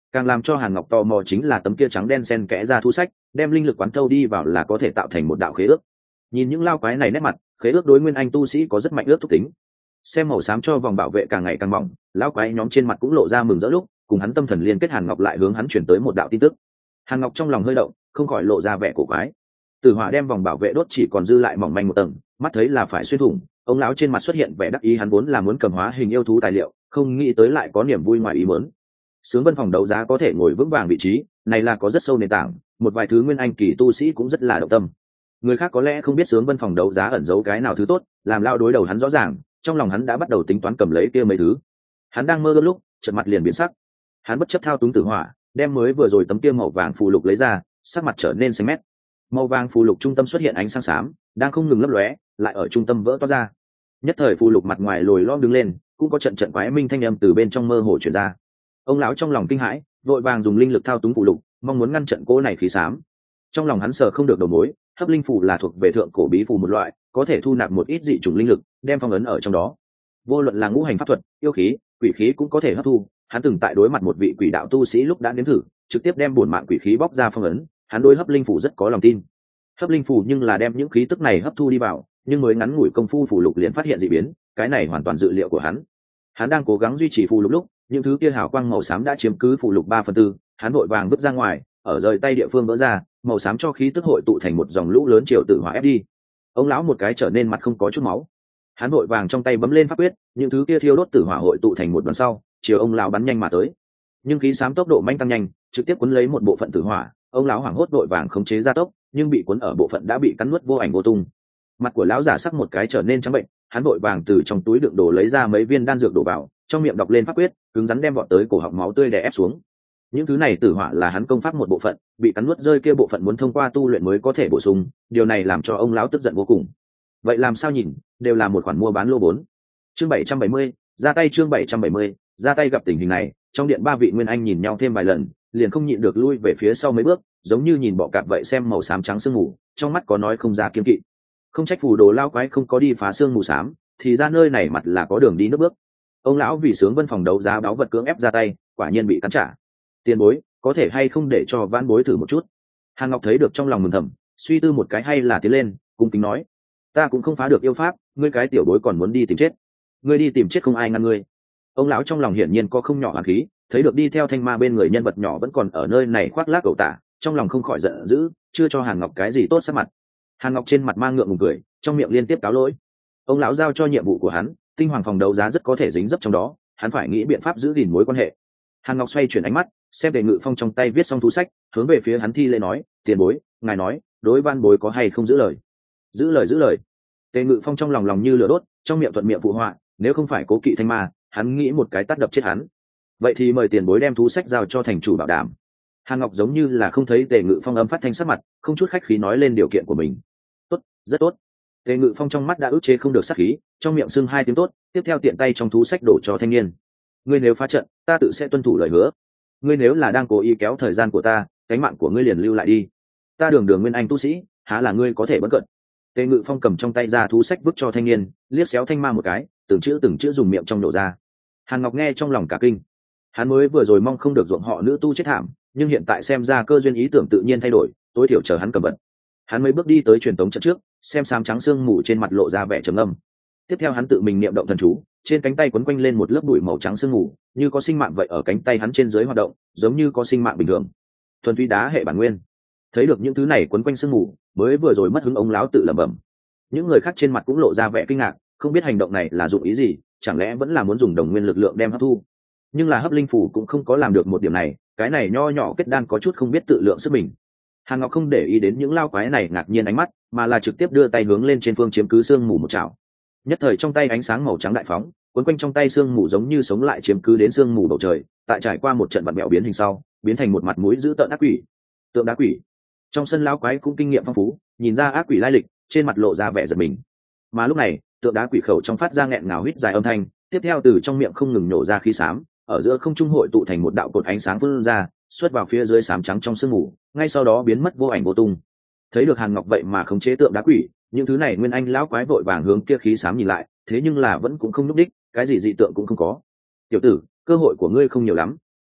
Càng làm cho Hàn Ngọc tò mò chính là tấm kia trắng đen xen kẽ ra thu sách, đem linh lực quán thâu đi vào là có thể tạo thành một đạo khế ước. Nhìn những lao quái này nét mặt, khế ước đối nguyên anh tu sĩ có rất mạnh ước thúc tính. Xem màu xám cho vòng bảo vệ càng ngày càng mỏng, lão quái nhóm trên mặt cũng lộ ra mừng rỡ lúc cùng hắn tâm thần liên kết. Hàn Ngọc lại hướng hắn chuyển tới một đạo tin tức. Hàn Ngọc trong lòng hơi động, không khỏi lộ ra vẻ cổ quái. Tử hỏa đem vòng bảo vệ đốt chỉ còn dư lại mỏng manh một tầng, mắt thấy là phải xuyên thủng, ông lão trên mặt xuất hiện vẻ đắc ý. Hắn vốn là muốn cầm hóa hình yêu thú tài liệu, không nghĩ tới lại có niềm vui ngoài ý muốn. Sướng Vân phòng đấu giá có thể ngồi vững vàng vị trí này là có rất sâu nền tảng, một vài thứ nguyên anh kỳ tu sĩ cũng rất là động tâm. Người khác có lẽ không biết Sướng Vân phòng đấu giá ẩn giấu cái nào thứ tốt, làm lao đối đầu hắn rõ ràng, trong lòng hắn đã bắt đầu tính toán cầm lấy kia mấy thứ. Hắn đang mơ ước lúc chợt mặt liền biến sắc. Hắn bất chấp thao túng tử hỏa, đem mới vừa rồi tấm kia màu vàng phù lục lấy ra, sắc mặt trở nên xanh mét. Màu vàng phù lục trung tâm xuất hiện ánh sáng xám, đang không ngừng lấp lóe, lại ở trung tâm vỡ toát ra. Nhất thời phù lục mặt ngoài lồi lõm đứng lên, cũng có trận trận quái minh thanh âm từ bên trong mơ hồ truyền ra. Ông lão trong lòng kinh hãi, vội vàng dùng linh lực thao túng phù lục, mong muốn ngăn trận cỗ này khí xám. Trong lòng hắn sờ không được đầu mối, hấp linh phù là thuộc về thượng cổ bí phù một loại, có thể thu nạp một ít dị chủng linh lực, đem phong ấn ở trong đó. Vô luận là ngũ hành pháp thuật, yêu khí, quỷ khí cũng có thể hấp thu. Hắn từng tại đối mặt một vị quỷ đạo tu sĩ lúc đã nếm thử, trực tiếp đem bổn mạng quỷ khí bóc ra phong ấn. Hắn đối hấp linh phù rất có lòng tin. Hấp linh phù nhưng là đem những khí tức này hấp thu đi vào, nhưng mới ngắn ngủi công phu phù lục liền phát hiện dị biến, cái này hoàn toàn dự liệu của hắn. Hắn đang cố gắng duy trì phù lục lúc, những thứ kia hào quang màu xám đã chiếm cứ phù lục 3/4, hắn vội vàng bước ra ngoài, ở rời tay địa phương vỡ ra, màu xám cho khí tức hội tụ thành một dòng lũ lớn triều tử hỏa ép đi. Ông lão một cái trở nên mặt không có chút máu. Hắn vội vàng trong tay bấm lên pháp quyết, những thứ kia thiêu đốt tử hỏa hội tụ thành một đoàn sau, chiều ông lão bắn nhanh mà tới. Nhưng khí xám tốc độ nhanh tăng nhanh, trực tiếp cuốn lấy một bộ phận tử hỏa, ông lão hoảng hốt vội vàng khống chế gia tốc, nhưng bị cuốn ở bộ phận đã bị cắn nuốt vô ảnh vô tung. Mặt của lão giả sắc một cái trở nên trắng bệnh, hắn vội vàng từ trong túi đựng đồ lấy ra mấy viên đan dược đổ vào, trong miệng đọc lên pháp quyết, cứng rắn đem vọt tới cổ họng máu tươi đè ép xuống. Những thứ này tử hỏa là hắn công pháp một bộ phận, bị cắn nuốt rơi kia bộ phận muốn thông qua tu luyện mới có thể bổ sung, điều này làm cho ông lão tức giận vô cùng. Vậy làm sao nhìn, đều là một khoản mua bán lô vốn. Chương 770, ra tay. Chương 770, ra tay. Gặp tình hình này, trong điện ba vị nguyên anh nhìn nhau thêm vài lần, liền không nhịn được lui về phía sau mấy bước, giống như nhìn bọ cạp vậy xem màu xám trắng sương mù, trong mắt có nói không ra kiên kỵ. Không trách phù đồ lao quái không có đi phá sương mù xám, thì ra nơi này mặt là có đường đi nước bước. Ông lão vì Sướng Vân phòng đấu giá báu vật cưỡng ép ra tay, quả nhiên bị cắn trả. Tiền bối, có thể hay không để cho vãn bối thử một chút? Hàn Ngọc thấy được trong lòng mừng thầm, suy tư một cái hay là tiến lên, cung kính nói: ta cũng không phá được yêu pháp, ngươi cái tiểu bối còn muốn đi tìm chết. Ngươi đi tìm chết không ai ngăn ngươi. Ông lão trong lòng hiển nhiên có không nhỏ hàn khí, thấy được đi theo thanh ma bên người nhân vật nhỏ vẫn còn ở nơi này khoác lác cẩu tả, trong lòng không khỏi giận dữ, chưa cho Hàn Ngọc cái gì tốt sắc mặt. Hàn Ngọc trên mặt mang ngượng ngùng cười, trong miệng liên tiếp cáo lỗi. Ông lão giao cho nhiệm vụ của hắn, tinh hoàng phòng đấu giá rất có thể dính dấp trong đó, hắn phải nghĩ biện pháp giữ gìn mối quan hệ. Hàn Ngọc xoay chuyển ánh mắt, xem Tề Ngự Phong trong tay viết xong thú sách, hướng về phía hắn thi lễ nói: tiền bối, ngài nói, đối van bối có hay không giữ lời? Giữ lời, giữ lời. Tề Ngự Phong trong lòng như lửa đốt, trong miệng thuận miệng phụ họa, nếu không phải cố kỵ thanh ma, hắn nghĩ một cái tát đập chết hắn. Vậy thì mời tiền bối đem thú sách giao cho thành chủ bảo đảm. Hàn Ngọc giống như là không thấy Tề Ngự Phong âm phát thanh sắc mặt, không chút khách khí nói lên điều kiện của mình. Tốt, rất tốt. Tề Ngự Phong trong mắt đã ức chế không được sát khí, trong miệng xưng hai tiếng tốt, tiếp theo tiện tay trong thú sách đổ cho thanh niên. Ngươi nếu phá trận, ta tự sẽ tuân thủ lời hứa. Ngươi nếu là đang cố ý kéo thời gian của ta, cánh mạng của ngươi liền lưu lại đi. Ta đường đường nguyên anh tu sĩ, há là ngươi có thể bấn cận. Tề Ngự Phong cầm trong tay ra thú sách vứt cho thanh niên, liếc xéo thanh ma một cái, từng chữ dùng miệng trong nổ ra. Hàn Ngọc nghe trong lòng cả kinh. Hắn mới vừa rồi mong không được ruộng họ nữ tu chết thảm, nhưng hiện tại xem ra cơ duyên ý tưởng tự nhiên thay đổi, tối thiểu chờ hắn cầm vật. Hắn mấy bước đi tới truyền tống trận trước, xem xám trắng sương mù trên mặt lộ ra vẻ trầm ngâm. Tiếp theo hắn tự mình niệm động thần chú, trên cánh tay quấn quanh lên một lớp bụi màu trắng sương mù, như có sinh mạng vậy ở cánh tay hắn trên dưới hoạt động, giống như có sinh mạng bình thường. Thuần túy đá hệ bản nguyên. Thấy được những thứ này quấn quanh sương mù, mới vừa rồi mất hứng ông lão tự lẩm bẩm. Những người khác trên mặt cũng lộ ra vẻ kinh ngạc, không biết hành động này là dụng ý gì, chẳng lẽ vẫn là muốn dùng đồng nguyên lực lượng đem hấp thu. Nhưng là hấp linh phủ cũng không có làm được một điểm này, cái này nho nhỏ kết đan có chút không biết tự lượng sức mình. Hàn Ngọc không để ý đến những lao quái này ngạc nhiên ánh mắt, mà là trực tiếp đưa tay hướng lên trên phương chiếm cứ sương mù một chảo. Nhất thời trong tay ánh sáng màu trắng đại phóng, cuốn quanh trong tay sương mù giống như sống lại chiếm cứ đến sương mù bầu trời, tại trải qua một trận vặn mèo biến hình sau, biến thành một mặt mũi dữ tợn ác quỷ. Tượng đá quỷ. Trong sân lao quái cũng kinh nghiệm phong phú, nhìn ra ác quỷ lai lịch, trên mặt lộ ra vẻ giật mình. Mà lúc này, tượng đá quỷ khẩu trong phát ra nghẹn ngào huýt dài âm thanh, tiếp theo từ trong miệng không ngừng nổ ra khí xám, ở giữa không trung hội tụ thành một đạo cột ánh sáng vươn ra, xuất vào phía dưới xám trắng trong sương mù, ngay sau đó biến mất vô ảnh vô tung. Thấy được Hàn Ngọc vậy mà khống chế tượng đá quỷ, những thứ này nguyên anh lão quái vội vàng hướng kia khí xám nhìn lại, thế nhưng là vẫn cũng không núp đích, cái gì dị tượng cũng không có. Tiểu tử, cơ hội của ngươi không nhiều lắm.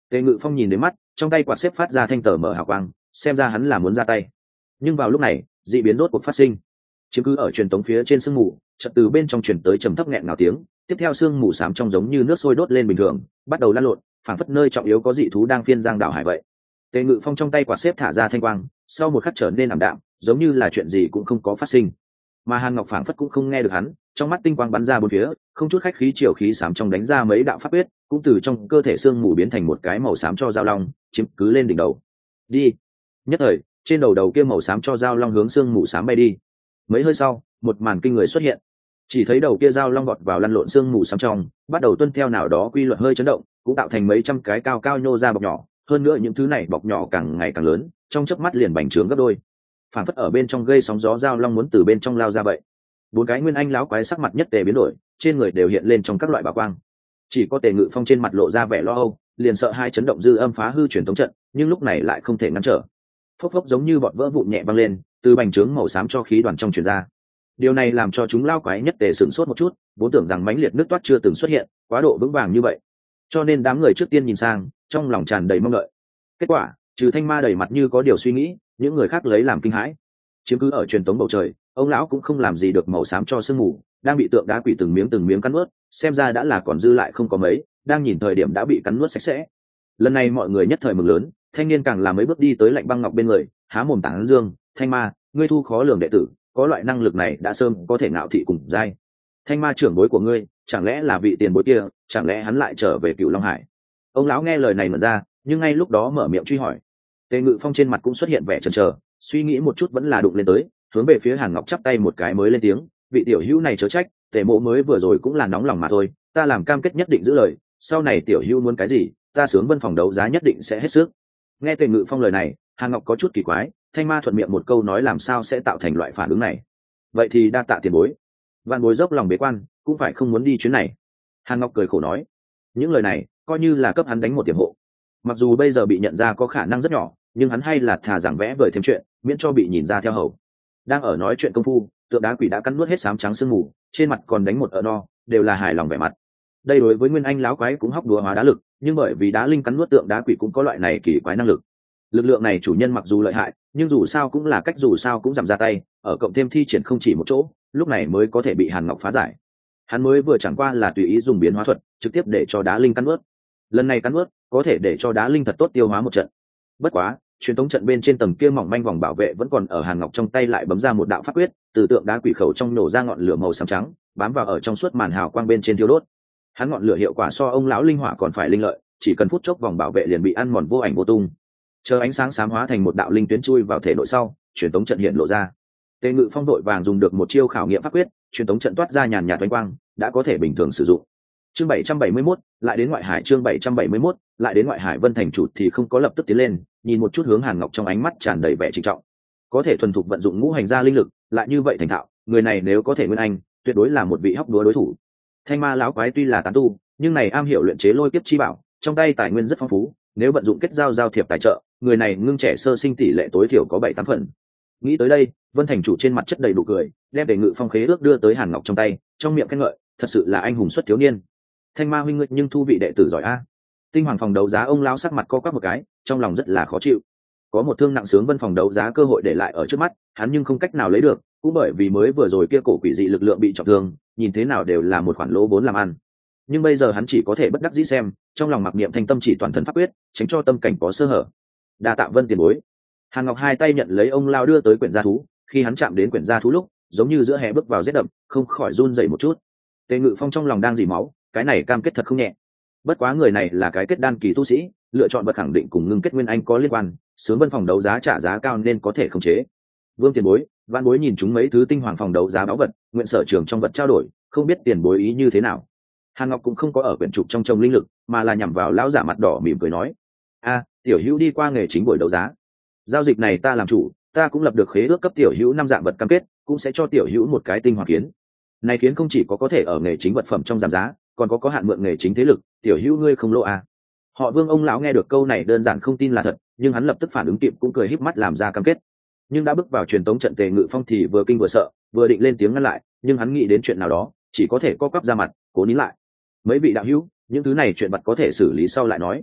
Tề Ngự Phong nhìn đến mắt, trong tay quạt xếp phát ra thanh tờ mở hào quang, xem ra hắn là muốn ra tay. Nhưng vào lúc này dị biến rốt cuộc phát sinh. Chiếm cứ ở truyền tống phía trên sương mù, chợt từ bên trong truyền tới trầm thấp nghẹn ngào tiếng, tiếp theo sương mù xám trong giống như nước sôi đốt lên bình thường, bắt đầu lan lộn, phảng phất nơi trọng yếu có dị thú đang phiên giang đảo hải vậy. Tề Ngự Phong trong tay quạt xếp thả ra thanh quang, sau một khắc trở nên ảm đạm, giống như là chuyện gì cũng không có phát sinh. Mà Hàn Ngọc phảng phất cũng không nghe được hắn, trong mắt tinh quang bắn ra bốn phía, không chút khách khí chiều khí xám trong đánh ra mấy đạo pháp quyết, cũng từ trong cơ thể xương mù biến thành một cái màu xám cho giao long, chiếm cứ lên đỉnh đầu. Đi. Nhất thời, trên đầu kia màu xám cho giao long hướng xương mù xám bay đi. Mấy hơi sau, một màn kinh người xuất hiện. Chỉ thấy đầu kia giao long vọt vào lăn lộn xương mù xám trong, bắt đầu tuân theo nào đó quy luật hơi chấn động, cũng tạo thành mấy trăm cái cao cao nhô ra bọc nhỏ, hơn nữa những thứ này bọc nhỏ càng ngày càng lớn, trong chớp mắt liền bành trướng gấp đôi. Phản phất ở bên trong gây sóng gió giao long muốn từ bên trong lao ra vậy. Bốn cái nguyên anh lão quái sắc mặt nhất tề biến đổi, trên người đều hiện lên trong các loại bảo quang. Chỉ có Tề Ngự Phong trên mặt lộ ra vẻ lo âu, liền sợ hai chấn động dư âm phá hư truyền thống trận, nhưng lúc này lại không thể ngăn trở. Phốc phốc giống như bọt vỡ vụn nhẹ văng lên, từ bành trướng màu xám cho khí đoàn trong truyền ra. Điều này làm cho chúng lao quái nhất tề sửng sốt một chút, vốn tưởng rằng mãnh liệt nước toát chưa từng xuất hiện, quá độ vững vàng như vậy. Cho nên đám người trước tiên nhìn sang, trong lòng tràn đầy mong đợi. Kết quả, trừ Thanh Ma đầy mặt như có điều suy nghĩ, những người khác lấy làm kinh hãi. Chiếm cứ ở truyền tống bầu trời, ông lão cũng không làm gì được màu xám cho sương mù, đang bị tượng đá quỷ từng miếng cắn nuốt, xem ra đã là còn dư lại không có mấy, đang nhìn thời điểm đã bị cắn nuốt sạch sẽ. Lần này mọi người nhất thời mừng lớn, thanh niên càng làm mấy bước đi tới Lạnh Băng Ngọc bên người, há mồm tán dương, Thanh Ma, ngươi thu khó lường đệ tử, có loại năng lực này đã sớm có thể ngạo thị cùng giai. Thanh Ma trưởng bối của ngươi, chẳng lẽ là vị tiền bối kia, chẳng lẽ hắn lại trở về Cửu Long Hải? Ông lão nghe lời này mở ra, nhưng ngay lúc đó mở miệng truy hỏi. Tề Ngự Phong trên mặt cũng xuất hiện vẻ chần chờ, suy nghĩ một chút vẫn là đụng lên tới, hướng về phía Hàn Ngọc chắp tay một cái mới lên tiếng, vị tiểu hữu này chớ trách, Tề mộ mới vừa rồi cũng là nóng lòng mà thôi, ta làm cam kết nhất định giữ lời, sau này tiểu hữu muốn cái gì, ta sướng Vân phòng đấu giá nhất định sẽ hết sức. Nghe Tề Ngự Phong lời này, Hàn Ngọc có chút kỳ quái, Thanh Ma thuận miệng một câu nói làm sao sẽ tạo thành loại phản ứng này. Vậy thì đa tạ tiền bối. Vạn bối dốc lòng bế quan, cũng phải không muốn đi chuyến này. Hàn Ngọc cười khổ nói, những lời này coi như là cấp hắn đánh một điểm hộ. Mặc dù bây giờ bị nhận ra có khả năng rất nhỏ, nhưng hắn hay là thà rằng vẽ vời thêm chuyện, miễn cho bị nhìn ra theo hầu. Đang ở nói chuyện công phu, tượng đá quỷ đã cắn nuốt hết xám trắng sương mù, trên mặt còn đánh một ợ no, đều là hài lòng vẻ mặt. Đây đối với nguyên anh láo quái cũng hóc đùa hóa đá lực, nhưng bởi vì đá linh cắn nuốt tượng đá quỷ cũng có loại này kỳ quái năng lực. Lực lượng này chủ nhân mặc dù lợi hại, nhưng dù sao cũng là cách dù sao cũng giảm ra tay, ở cộng thêm thi triển không chỉ một chỗ, lúc này mới có thể bị Hàn Ngọc phá giải. Hắn mới vừa chẳng qua là tùy ý dùng biến hóa thuật, trực tiếp để cho đá linh cắn nuốt. Lần này cắn nuốt, có thể để cho đá linh thật tốt tiêu hóa một trận. Bất quá, truyền thống trận bên trên tầng kia mỏng manh vòng bảo vệ vẫn còn ở Hàn Ngọc trong tay lại bấm ra một đạo pháp quyết, từ tượng đá quỷ khẩu trong nổ ra ngọn lửa màu xám trắng, bám vào ở trong suốt màn hào quang bên trên thiêu đốt. Hắn ngọn lửa hiệu quả so ông lão linh hỏa còn phải linh lợi, chỉ cần phút chốc vòng bảo vệ liền bị ăn mòn vô ảnh vô tung. Chờ ánh sáng xám hóa thành một đạo linh tuyến chui vào thể nội sau, truyền thống trận hiện lộ ra. Tề Ngự Phong đội vàng dùng được một chiêu khảo nghiệm pháp quyết, truyền thống trận toát ra nhàn nhạt oanh quang, đã có thể bình thường sử dụng. Chương 771, lại đến ngoại hải. Chương 771, lại đến ngoại hải. Vân thành chủ thì không có lập tức tiến lên, nhìn một chút hướng Hàn Ngọc trong ánh mắt tràn đầy vẻ trịnh trọng. Có thể thuần thục vận dụng ngũ hành gia linh lực, lại như vậy thành thạo, người này nếu có thể nguyên anh, tuyệt đối là một vị hóc đúa đối thủ. Thanh Ma lão quái tuy là tán tu, nhưng này am hiểu luyện chế lôi kiếp chi bảo, trong tay tài nguyên rất phong phú, nếu vận dụng kết giao thiệp tài trợ, người này ngưng trẻ sơ sinh tỷ lệ tối thiểu có 7-8 phần. Nghĩ tới đây, Vân thành chủ trên mặt chất đầy nụ cười, đem Tề Ngự Phong khế ước đưa tới Hàn Ngọc trong tay, trong miệng khen ngợi, thật sự là anh hùng xuất thiếu niên. Thanh Ma huynh ngươi nhưng thu vị đệ tử giỏi a. Tinh Hoàng phòng đấu giá ông lão sắc mặt co quắp một cái, trong lòng rất là khó chịu. Có một thương nặng sướng Vân phòng đấu giá cơ hội để lại ở trước mắt, hắn nhưng không cách nào lấy được, cũng bởi vì mới vừa rồi kia cổ quỷ dị lực lượng bị trọng thương, nhìn thế nào đều là một khoản lỗ vốn làm ăn. Nhưng bây giờ hắn chỉ có thể bất đắc dĩ xem, trong lòng mặc niệm thanh tâm chỉ toàn thân pháp quyết, tránh cho tâm cảnh có sơ hở. Đa tạ Vân tiền bối. Hàn Ngọc hai tay nhận lấy ông lao đưa tới quyển gia thú, khi hắn chạm đến quyển gia thú lúc, giống như giữa hè bước vào rét đậm, không khỏi run rẩy một chút. Tề Ngự Phong trong lòng đang dỉ máu, cái này cam kết thật không nhẹ. Bất quá người này là cái kết đan kỳ tu sĩ, lựa chọn vật khẳng định cùng ngưng kết nguyên anh có liên quan, sướng Vân phòng đấu giá trả giá cao nên có thể khống chế. Vương tiền bối, Vạn bối nhìn chúng mấy thứ Tinh Hoàng phòng đấu giá báu vật, nguyện sở trường trong vật trao đổi, không biết tiền bối ý như thế nào. Hàn Ngọc cũng không có ở quyển trục trong linh lực, mà là nhằm vào lão giả mặt đỏ mỉm cười nói: "A, tiểu hữu đi qua nghề chính buổi đấu giá. Giao dịch này ta làm chủ, ta cũng lập được khế ước cấp tiểu hữu 5 dạng vật cam kết, cũng sẽ cho tiểu hữu một cái tinh hoàng kiến. Này kiến không chỉ có thể ở nghề chính vật phẩm trong giảm giá, còn có hạn mượn nghề chính thế lực, tiểu hữu ngươi không lỗ à?" Họ Vương ông lão nghe được câu này đơn giản không tin là thật, nhưng hắn lập tức phản ứng kịp cũng cười híp mắt làm ra cam kết. Nhưng đã bước vào truyền tống trận Tề Ngự Phong thì vừa kinh vừa sợ, vừa định lên tiếng ngăn lại, nhưng hắn nghĩ đến chuyện nào đó, chỉ có thể co quắp ra mặt, cố nín lại. "Mấy vị đạo hữu, những thứ này chuyện vật có thể xử lý sau lại nói."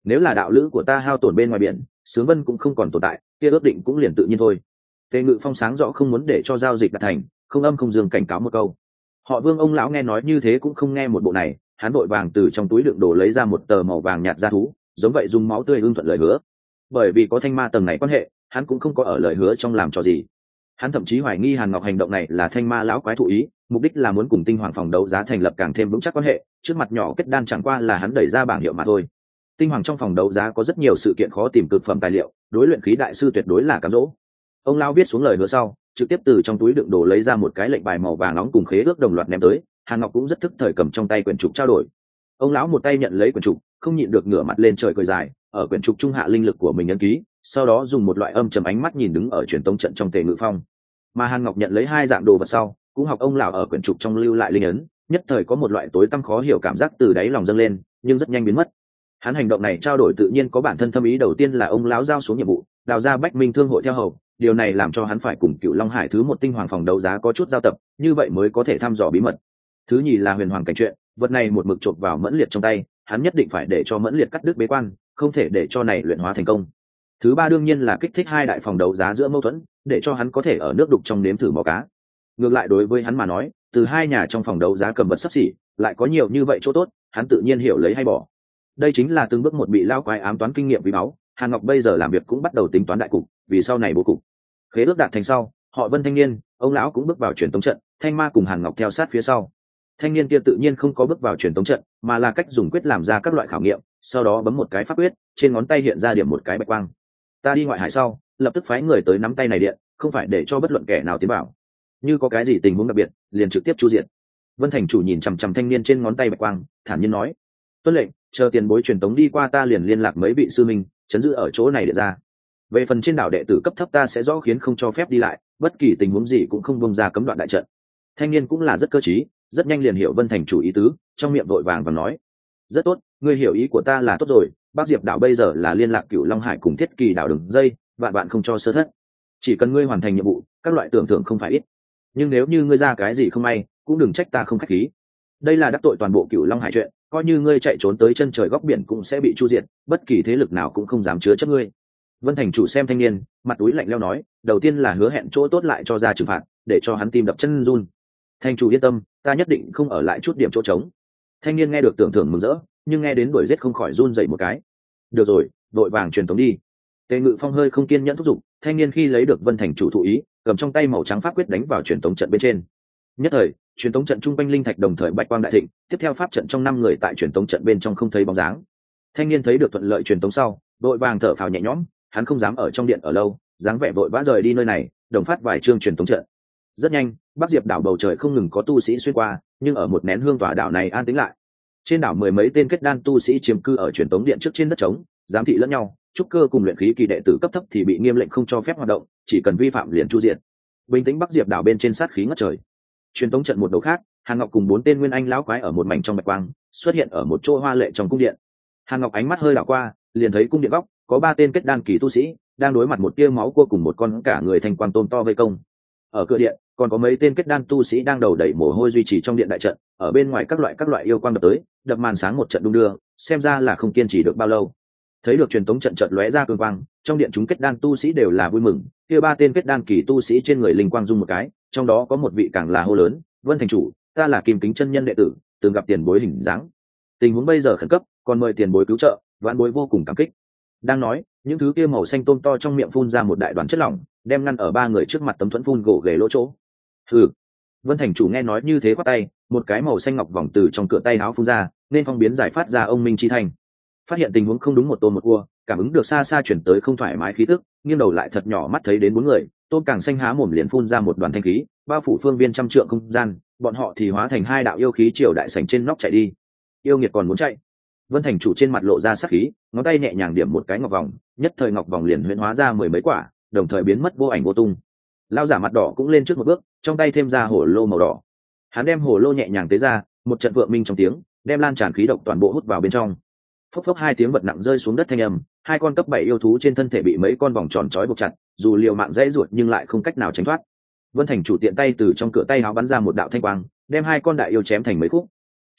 nếu là đạo lữ của ta hao tổn bên ngoài biển, Sướng Vân cũng không còn tồn tại, kia ước định cũng liền tự nhiên thôi. Tề Ngự Phong sáng rõ không muốn để cho giao dịch đạt thành, không âm không dương cảnh cáo một câu. Họ Vương ông lão nghe nói như thế cũng không nghe một bộ này, hắn vội vàng từ trong túi đựng đồ lấy ra một tờ màu vàng nhạt da thú, giống vậy dùng máu tươi ưng thuận lời hứa. Bởi vì có thanh ma tầng này quan hệ, hắn cũng không có ở lời hứa trong làm trò gì. Hắn thậm chí hoài nghi Hàn Ngọc hành động này là thanh ma lão quái thụ ý, mục đích là muốn cùng Tinh Hoàng phòng đấu giá thành lập càng thêm vững chắc quan hệ, trước mặt nhỏ kết đan chẳng qua là hắn đẩy ra bảng hiệu mà thôi. Tinh Hoàng trong phòng đấu giá có rất nhiều sự kiện khó tìm cực phẩm tài liệu, đối luyện khí đại sư tuyệt đối là cám dỗ. Ông lão viết xuống lời hứa sau, trực tiếp từ trong túi đựng đồ lấy ra một cái lệnh bài màu vàng nóng cùng khế ước đồng loạt ném tới. Hàn Ngọc cũng rất thức thời cầm trong tay quyển trục trao đổi. Ông lão một tay nhận lấy quyển trục, không nhịn được ngửa mặt lên trời cười dài, ở quyển trục trung hạ linh lực của mình ấn ký, sau đó dùng một loại âm trầm ánh mắt nhìn đứng ở truyền tống trận trong Tề Ngự Phong. Mà Hàn Ngọc nhận lấy hai dạng đồ vật sau, cũng học ông lão ở quyển trục trong lưu lại linh ấn, nhất thời có một loại tối tăm khó hiểu cảm giác từ đáy lòng dâng lên, nhưng rất nhanh biến mất. Hắn hành động này trao đổi tự nhiên có bản thân thâm ý, đầu tiên là ông lão giao xuống nhiệm vụ, đào ra Bách Minh Thương hội theo hầu, điều này làm cho hắn phải cùng Cựu Long Hải thứ một Tinh Hoàng phòng đấu giá có chút giao tập, như vậy mới có thể thăm dò bí mật. Thứ nhì là huyền hoàng cảnh chuyện, vật này một mực chộp vào Mẫn Liệt trong tay, hắn nhất định phải để cho Mẫn Liệt cắt đứt bế quan, không thể để cho này luyện hóa thành công. Thứ ba đương nhiên là kích thích hai đại phòng đấu giá giữa mâu thuẫn, để cho hắn có thể ở nước đục trong nếm thử mò cá. Ngược lại đối với hắn mà nói, từ hai nhà trong phòng đấu giá cầm vật sắp xỉ, lại có nhiều như vậy chỗ tốt, hắn tự nhiên hiểu lấy hay bỏ. Đây chính là từng bước một bị lao quái ám toán kinh nghiệm quý báu. Hàn Ngọc bây giờ làm việc cũng bắt đầu tính toán đại cục, vì sau này bố cục. Khế ước đạt thành sau, họ Vân thanh niên, ông lão cũng bước vào truyền tống trận, Thanh Ma cùng Hàn Ngọc theo sát phía sau. Thanh niên kia tự nhiên không có bước vào truyền tống trận, mà là cách dùng quyết làm ra các loại khảo nghiệm, sau đó bấm một cái pháp quyết, trên ngón tay hiện ra điểm một cái bạch quang. Ta đi ngoại hải sau, lập tức phái người tới nắm tay này điện, không phải để cho bất luận kẻ nào tiến vào. Như có cái gì tình huống đặc biệt, liền trực tiếp chu diện. Vân thành chủ nhìn chằm chằm thanh niên trên ngón tay bạch quang, thản nhiên nói: tuân lệnh, chờ tiền bối truyền tống đi qua ta liền liên lạc mấy vị sư minh, chấn giữ ở chỗ này để ra. Về phần trên đảo đệ tử cấp thấp ta sẽ rõ khiến không cho phép đi lại, bất kỳ tình huống gì cũng không bông ra cấm đoạn đại trận. Thanh niên cũng là rất cơ trí, rất nhanh liền hiểu Vân thành chủ ý tứ, trong miệng vội vàng và nói: rất tốt, ngươi hiểu ý của ta là tốt rồi. Bắc Diệp đảo bây giờ là liên lạc Cửu Long Hải cùng Thiết Kỳ đảo đường dây, vạn bạn không cho sơ thất. Chỉ cần ngươi hoàn thành nhiệm vụ, các loại tưởng thưởng không phải ít. Nhưng nếu như ngươi ra cái gì không may, cũng đừng trách ta không khách khí. Đây là đắc tội toàn bộ Cửu Long Hải chuyện, coi như ngươi chạy trốn tới chân trời góc biển cũng sẽ bị chu diệt, bất kỳ thế lực nào cũng không dám chứa chấp ngươi. Vân thành chủ xem thanh niên, mặt túi lạnh lẽo nói: đầu tiên là hứa hẹn chỗ tốt lại cho ra trừng phạt, để cho hắn tim đập chân run. Thành chủ yên tâm, ta nhất định không ở lại chút điểm chỗ trống. Thanh niên nghe được tưởng thưởng mừng rỡ, nhưng nghe đến đuổi giết không khỏi run dậy một cái. Được rồi, đội vàng truyền tống đi. Tề Ngự Phong hơi không kiên nhẫn thúc giục, thanh niên khi lấy được Vân thành chủ thụ ý, cầm trong tay màu trắng pháp quyết đánh vào truyền tống trận bên trên. Nhất thời, truyền tống trận trung quanh linh thạch đồng thời bạch quang đại thịnh, tiếp theo pháp trận trong 5 người tại truyền tống trận bên trong không thấy bóng dáng. Thanh niên thấy được thuận lợi truyền tống sau, đội vàng thở phào nhẹ nhõm, hắn không dám ở trong điện ở lâu, dáng vẻ vội vã rời đi nơi này, đồng phát vài chương truyền tống trận. Rất nhanh, Bắc Diệp đảo bầu trời không ngừng có tu sĩ xuyên qua, nhưng ở một nén hương tòa đảo này an tĩnh lại. Trên đảo 10 mấy tên kết đan tu sĩ chiếm cư ở truyền tống điện trước trên đất trống, giám thị lẫn nhau, trúc cơ cùng luyện khí kỳ đệ tử cấp thấp thì bị nghiêm lệnh không cho phép hoạt động, chỉ cần vi phạm liền chu diệt. Bình tĩnh Bắc Diệp đảo bên trên sát khí ngất trời. Truyền tống trận một đầu khác, Hàn Ngọc cùng 4 tên nguyên anh lão quái ở một mảnh trong bạch quang, xuất hiện ở một chỗ hoa lệ trong cung điện. Hàn Ngọc ánh mắt hơi đảo qua, liền thấy cung điện góc có 3 tên kết đan kỳ tu sĩ đang đối mặt một tia máu cua cùng một con cả người thành quang tôm to vây công. Ở cửa điện còn có mấy tên kết đan tu sĩ đang đầu đẩy mồ hôi duy trì trong điện đại trận, ở bên ngoài các loại yêu quang đập tới, đập màn sáng một trận đung đưa, xem ra là không kiên trì được bao lâu. Thấy được truyền tống trận chợt lóe ra cường quang, trong điện chúng kết đan tu sĩ đều là vui mừng, kia 3 tên kết đan kỳ tu sĩ trên người linh quang rung một cái, trong đó có một vị càng là hô lớn: Vân thành chủ, ta là Kim Kính chân nhân đệ tử, từng gặp tiền bối hình dáng. Tình huống bây giờ khẩn cấp, còn mời tiền bối cứu trợ, vãn bối vô cùng cảm kích. Đang nói, những thứ kia màu xanh tôm to trong miệng phun ra một đại đoàn chất lỏng, đem ngăn ở 3 người trước mặt tấm thuẫn phun gỗ ghề lỗ chỗ. Hừ. Vân thành chủ nghe nói như thế quát tay, một cái màu xanh ngọc vòng từ trong cửa tay áo phun ra, nên phong biến giải phát ra ông minh chi thành. Phát hiện tình huống không đúng một tôm một cua, cảm ứng được xa xa chuyển tới không thoải mái khí tức, nghiêng đầu lại thật nhỏ mắt thấy đến 4 người, tôm càng xanh há mồm liền phun ra một đoàn thanh khí, bao phủ phương viên trăm trượng không gian, bọn họ thì hóa thành 2 đạo yêu khí triều đại sảnh trên nóc chạy đi. Yêu nghiệt còn muốn chạy. Vân thành chủ trên mặt lộ ra sắc khí, ngón tay nhẹ nhàng điểm một cái ngọc vòng, nhất thời ngọc vòng liền huyễn hóa ra 10 mấy quả, đồng thời biến mất vô ảnh vô tung. Lão giả mặt đỏ cũng lên trước một bước, trong tay thêm ra hổ lô màu đỏ. Hắn đem hổ lô nhẹ nhàng tế ra, một trận vượng minh trong tiếng, đem lan tràn khí độc toàn bộ hút vào bên trong. Phốc phốc 2 tiếng vật nặng rơi xuống đất thanh âm, 2 con cấp 7 yêu thú trên thân thể bị mấy con vòng tròn trói buộc chặt, dù liều mạng dãy ruột nhưng lại không cách nào tránh thoát. Vân thành chủ tiện tay từ trong cửa tay áo bắn ra một đạo thanh quang, đem 2 con đại yêu chém thành mấy khúc.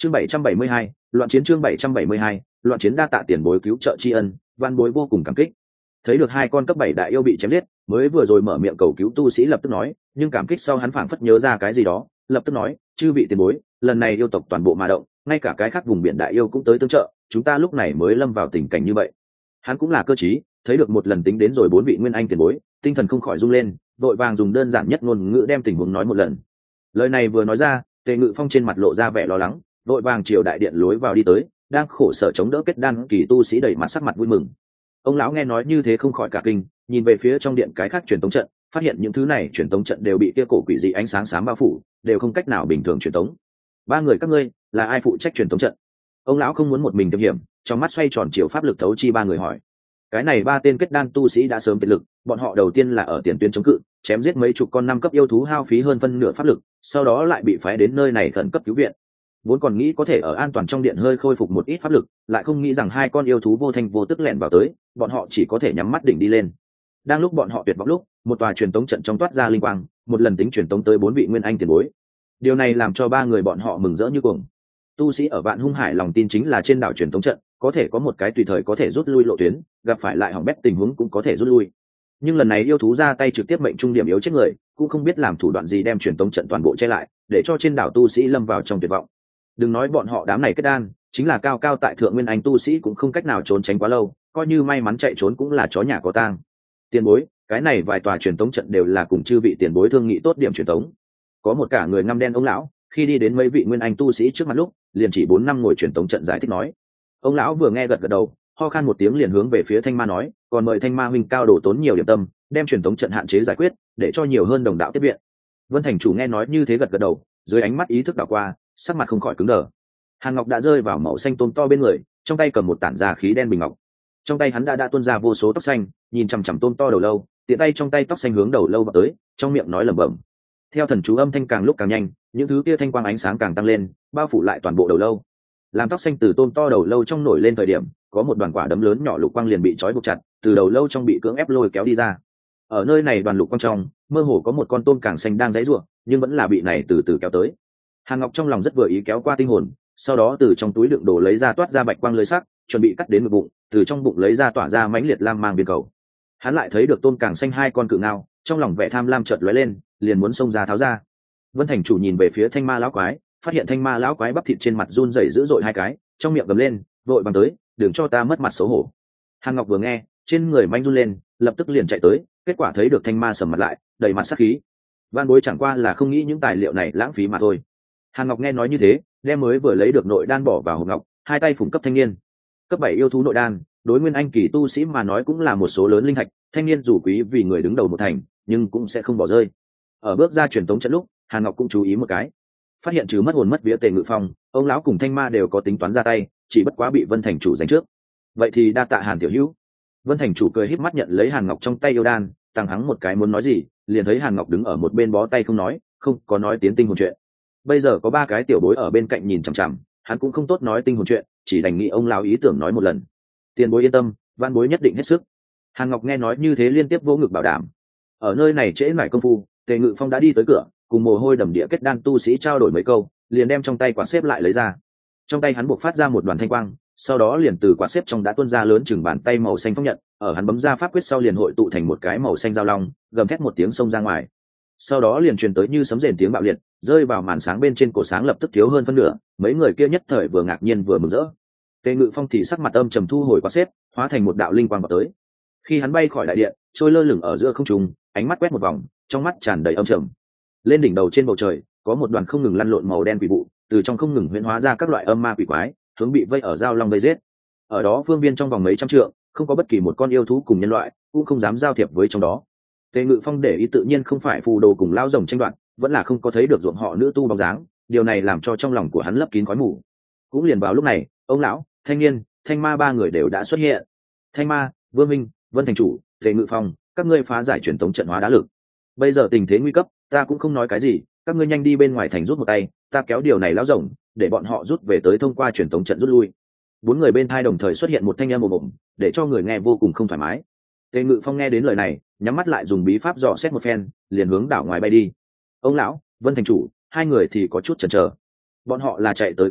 Chương 772, loạn chiến. Chương 772, loạn chiến. Đa tạ tiền bối cứu trợ tri ân, van bối vô cùng cảm kích. Thấy được hai con cấp 7 đại yêu bị chém giết, mới vừa rồi mở miệng cầu cứu tu sĩ lập tức nói, nhưng cảm kích sau hắn phảng phất nhớ ra cái gì đó, lập tức nói, chư vị tiền bối, lần này yêu tộc toàn bộ mà động, ngay cả cái khác vùng biển đại yêu cũng tới tương trợ, chúng ta lúc này mới lâm vào tình cảnh như vậy. Hắn cũng là cơ trí, thấy được một lần tính đến rồi 4 vị nguyên anh tiền bối, tinh thần không khỏi rung lên, vội vàng dùng đơn giản nhất ngôn ngữ đem tình huống nói một lần. Lời này vừa nói ra, Tề Ngự Phong trên mặt lộ ra vẻ lo lắng, vội vàng chiều đại điện lối vào đi tới, đang khổ sở chống đỡ kết đan kỳ tu sĩ đầy mặt sắc mặt vui mừng. Ông lão nghe nói như thế không khỏi cả kinh, nhìn về phía trong điện cái khác truyền tống trận, phát hiện những thứ này truyền tống trận đều bị kia cổ quỷ dị ánh sáng xám bao phủ, đều không cách nào bình thường truyền tống. Ba người các ngươi, là ai phụ trách truyền tống trận? Ông lão không muốn một mình tiêm hiểm, trong mắt xoay tròn chiều pháp lực thấu chi ba người hỏi. Cái này ba tên kết đan tu sĩ đã sớm kiệt lực, bọn họ đầu tiên là ở tiền tuyến chống cự, chém giết mấy chục con 5 cấp yêu thú hao phí hơn phân nửa pháp lực, sau đó lại bị phái đến nơi này khẩn cấp cứu viện. Vốn còn nghĩ có thể ở an toàn trong điện hơi khôi phục một ít pháp lực, lại không nghĩ rằng hai con yêu thú vô thanh vô tức lẻn vào tới, bọn họ chỉ có thể nhắm mắt đỉnh đi lên. Đang lúc bọn họ tuyệt vọng lúc, một tòa truyền tống trận trong toát ra linh quang, một lần tính truyền tống tới 4 vị nguyên anh tiền bối. Điều này làm cho ba người bọn họ mừng rỡ như cuồng. Tu sĩ ở Vạn Hung Hải lòng tin chính là trên đảo truyền tống trận, có thể có một cái tùy thời có thể rút lui lộ tuyến, gặp phải lại hỏng bét tình huống cũng có thể rút lui. Nhưng lần này yêu thú ra tay trực tiếp mệnh trung điểm yếu chết người, cũng không biết làm thủ đoạn gì đem truyền tống trận toàn bộ che lại, để cho trên đảo tu sĩ lâm vào trong tuyệt vọng. Đừng nói bọn họ đám này kết đan, chính là cao cao tại thượng nguyên anh tu sĩ cũng không cách nào trốn tránh quá lâu, coi như may mắn chạy trốn cũng là chó nhà có tang. Tiền bối, cái này vài tòa truyền tống trận đều là cùng chư vị tiền bối thương nghị tốt điểm truyền tống. Có một cả người ngăm đen ông lão, khi đi đến mấy vị nguyên anh tu sĩ trước mặt lúc, liền chỉ 4 năm ngồi truyền tống trận giải thích nói. Ông lão vừa nghe gật gật đầu, ho khan một tiếng liền hướng về phía Thanh Ma nói, còn mời Thanh Ma huynh cao độ tốn nhiều điểm tâm, đem truyền tống trận hạn chế giải quyết, để cho nhiều hơn đồng đạo tiếp viện. Vân Thành chủ nghe nói như thế gật gật đầu, dưới ánh mắt ý thức đảo qua, sắc mặt không khỏi cứng đờ. Hàn Ngọc đã rơi vào màu xanh tôm to bên người, trong tay cầm một tản ra khí đen bình ngọc. Trong tay hắn đã tuôn ra vô số tóc xanh, nhìn chằm chằm tôm to đầu lâu, tiện tay trong tay tóc xanh hướng đầu lâu vào tới, trong miệng nói lẩm bẩm. Theo thần chú âm thanh càng lúc càng nhanh, những thứ kia thanh quang ánh sáng càng tăng lên, bao phủ lại toàn bộ đầu lâu. Làm tóc xanh từ tôm to đầu lâu trong nổi lên thời điểm, có một đoàn quả đấm lớn nhỏ lục quang liền bị trói buộc chặt, từ đầu lâu trong bị cưỡng ép lôi kéo đi ra. Ở nơi này đoàn lục quang trong, mơ hồ có một con tôm càng xanh đang giãy giụa, nhưng vẫn là bị này từ từ kéo tới. Hàn Ngọc trong lòng rất vừa ý kéo qua tinh hồn, sau đó từ trong túi đựng đồ lấy ra toát ra bạch quang lưới sắc, chuẩn bị cắt đến ngực bụng, từ trong bụng lấy ra tỏa ra mãnh liệt lam mang viên cầu. Hắn lại thấy được tôm càng xanh hai con cự ngao, trong lòng vẻ tham lam chợt lóe lên, liền muốn xông ra tháo ra. Vân Thành chủ nhìn về phía Thanh Ma lão quái, phát hiện Thanh Ma lão quái bắp thịt trên mặt run rẩy dữ dội hai cái, trong miệng gầm lên, vội bằng tới, đừng cho ta mất mặt xấu hổ. Hàn Ngọc vừa nghe, trên người manh run lên, lập tức liền chạy tới, kết quả thấy được Thanh Ma sầm mặt lại, đầy mặt sát khí. Van bối chẳng qua là không nghĩ những tài liệu này lãng phí mà thôi. Hàn Ngọc nghe nói như thế, đem mới vừa lấy được nội đan bỏ vào hộp ngọc, hai tay phủng cấp thanh niên. Cấp 7 yêu thú nội đan, đối nguyên anh kỳ tu sĩ mà nói cũng là một số lớn linh thạch, thanh niên dù quý vì người đứng đầu một thành, nhưng cũng sẽ không bỏ rơi. Ở bước ra truyền tống trận lúc, Hàn Ngọc cũng chú ý một cái, phát hiện trừ mất hồn mất vía Tề Ngự Phong, ông lão cùng Thanh Ma đều có tính toán ra tay, chỉ bất quá bị Vân Thành chủ giành trước. Vậy thì đa tạ Hàn tiểu hữu. Vân Thành chủ cười híp mắt nhận lấy Hàn Ngọc trong tay yêu đan, tăng hắng một cái muốn nói gì, liền thấy Hàn Ngọc đứng ở một bên bó tay không nói, không có nói tiến tinh hồn chuyện. Bây giờ có 3 cái tiểu bối ở bên cạnh nhìn chằm chằm, hắn cũng không tốt nói tinh hồn chuyện, chỉ đành nghĩ ông lão ý tưởng nói một lần. Tiền bối yên tâm, van bối nhất định hết sức. Hàn Ngọc nghe nói như thế liên tiếp vỗ ngực bảo đảm. Ở nơi này trễ mải công phu, Tề Ngự Phong đã đi tới cửa, cùng mồ hôi đầm địa kết đan tu sĩ trao đổi mấy câu, liền đem trong tay quạt xếp lại lấy ra. Trong tay hắn buộc phát ra một đoàn thanh quang, sau đó liền từ quạt xếp trong đã tuôn ra lớn chừng bàn tay màu xanh phong nhận, ở hắn bấm ra pháp quyết sau liền hội tụ thành một cái màu xanh giao long, gầm thét một tiếng xông ra ngoài. Sau đó liền truyền tới như sấm rền tiếng bạo liệt, rơi vào màn sáng bên trên cổ sáng lập tức thiếu hơn phân nửa, mấy người kia nhất thời vừa ngạc nhiên vừa mừng rỡ. Tề Ngự Phong thì sắc mặt âm trầm thu hồi quạt xếp, hóa thành một đạo linh quang vào tới. Khi hắn bay khỏi đại điện, trôi lơ lửng ở giữa không trung, ánh mắt quét một vòng, trong mắt tràn đầy âm trầm. Lên đỉnh đầu trên bầu trời, có một đoàn không ngừng lăn lộn màu đen quỷ vụ, từ trong không ngừng huyễn hóa ra các loại âm ma quỷ quái, hướng bị vây ở giao long vây giết. Ở đó phương viên trong vòng mấy trăm trượng, không có bất kỳ một con yêu thú cùng nhân loại, cũng không dám giao thiệp với trong đó. Tề Ngự Phong để ý tự nhiên không phải phù đồ cùng lao rồng tranh đoạt, vẫn là không có thấy được ruộng họ nữ tu bóng dáng, điều này làm cho trong lòng của hắn lấp kín khói mù. Cũng liền vào lúc này, ông lão, thanh niên, Thanh Ma 3 người đều đã xuất hiện. Thanh Ma, Vương Minh, Vân Thành chủ, Tề Ngự Phong, các ngươi phá giải truyền tống trận hóa đá lực. Bây giờ tình thế nguy cấp, ta cũng không nói cái gì, các ngươi nhanh đi bên ngoài thành rút một tay, ta kéo điều này lão rồng, để bọn họ rút về tới thông qua truyền tống trận rút lui. 4 người bên thai đồng thời xuất hiện một thanh âm ồm ồm, để cho người nghe vô cùng không thoải mái. Tề Ngự Phong nghe đến lời này, nhắm mắt lại dùng bí pháp dò xét một phen, liền hướng đảo ngoài bay đi. Ông lão, Vân Thành chủ, hai người thì có chút chần chờ. Bọn họ là chạy tới cứu trợ,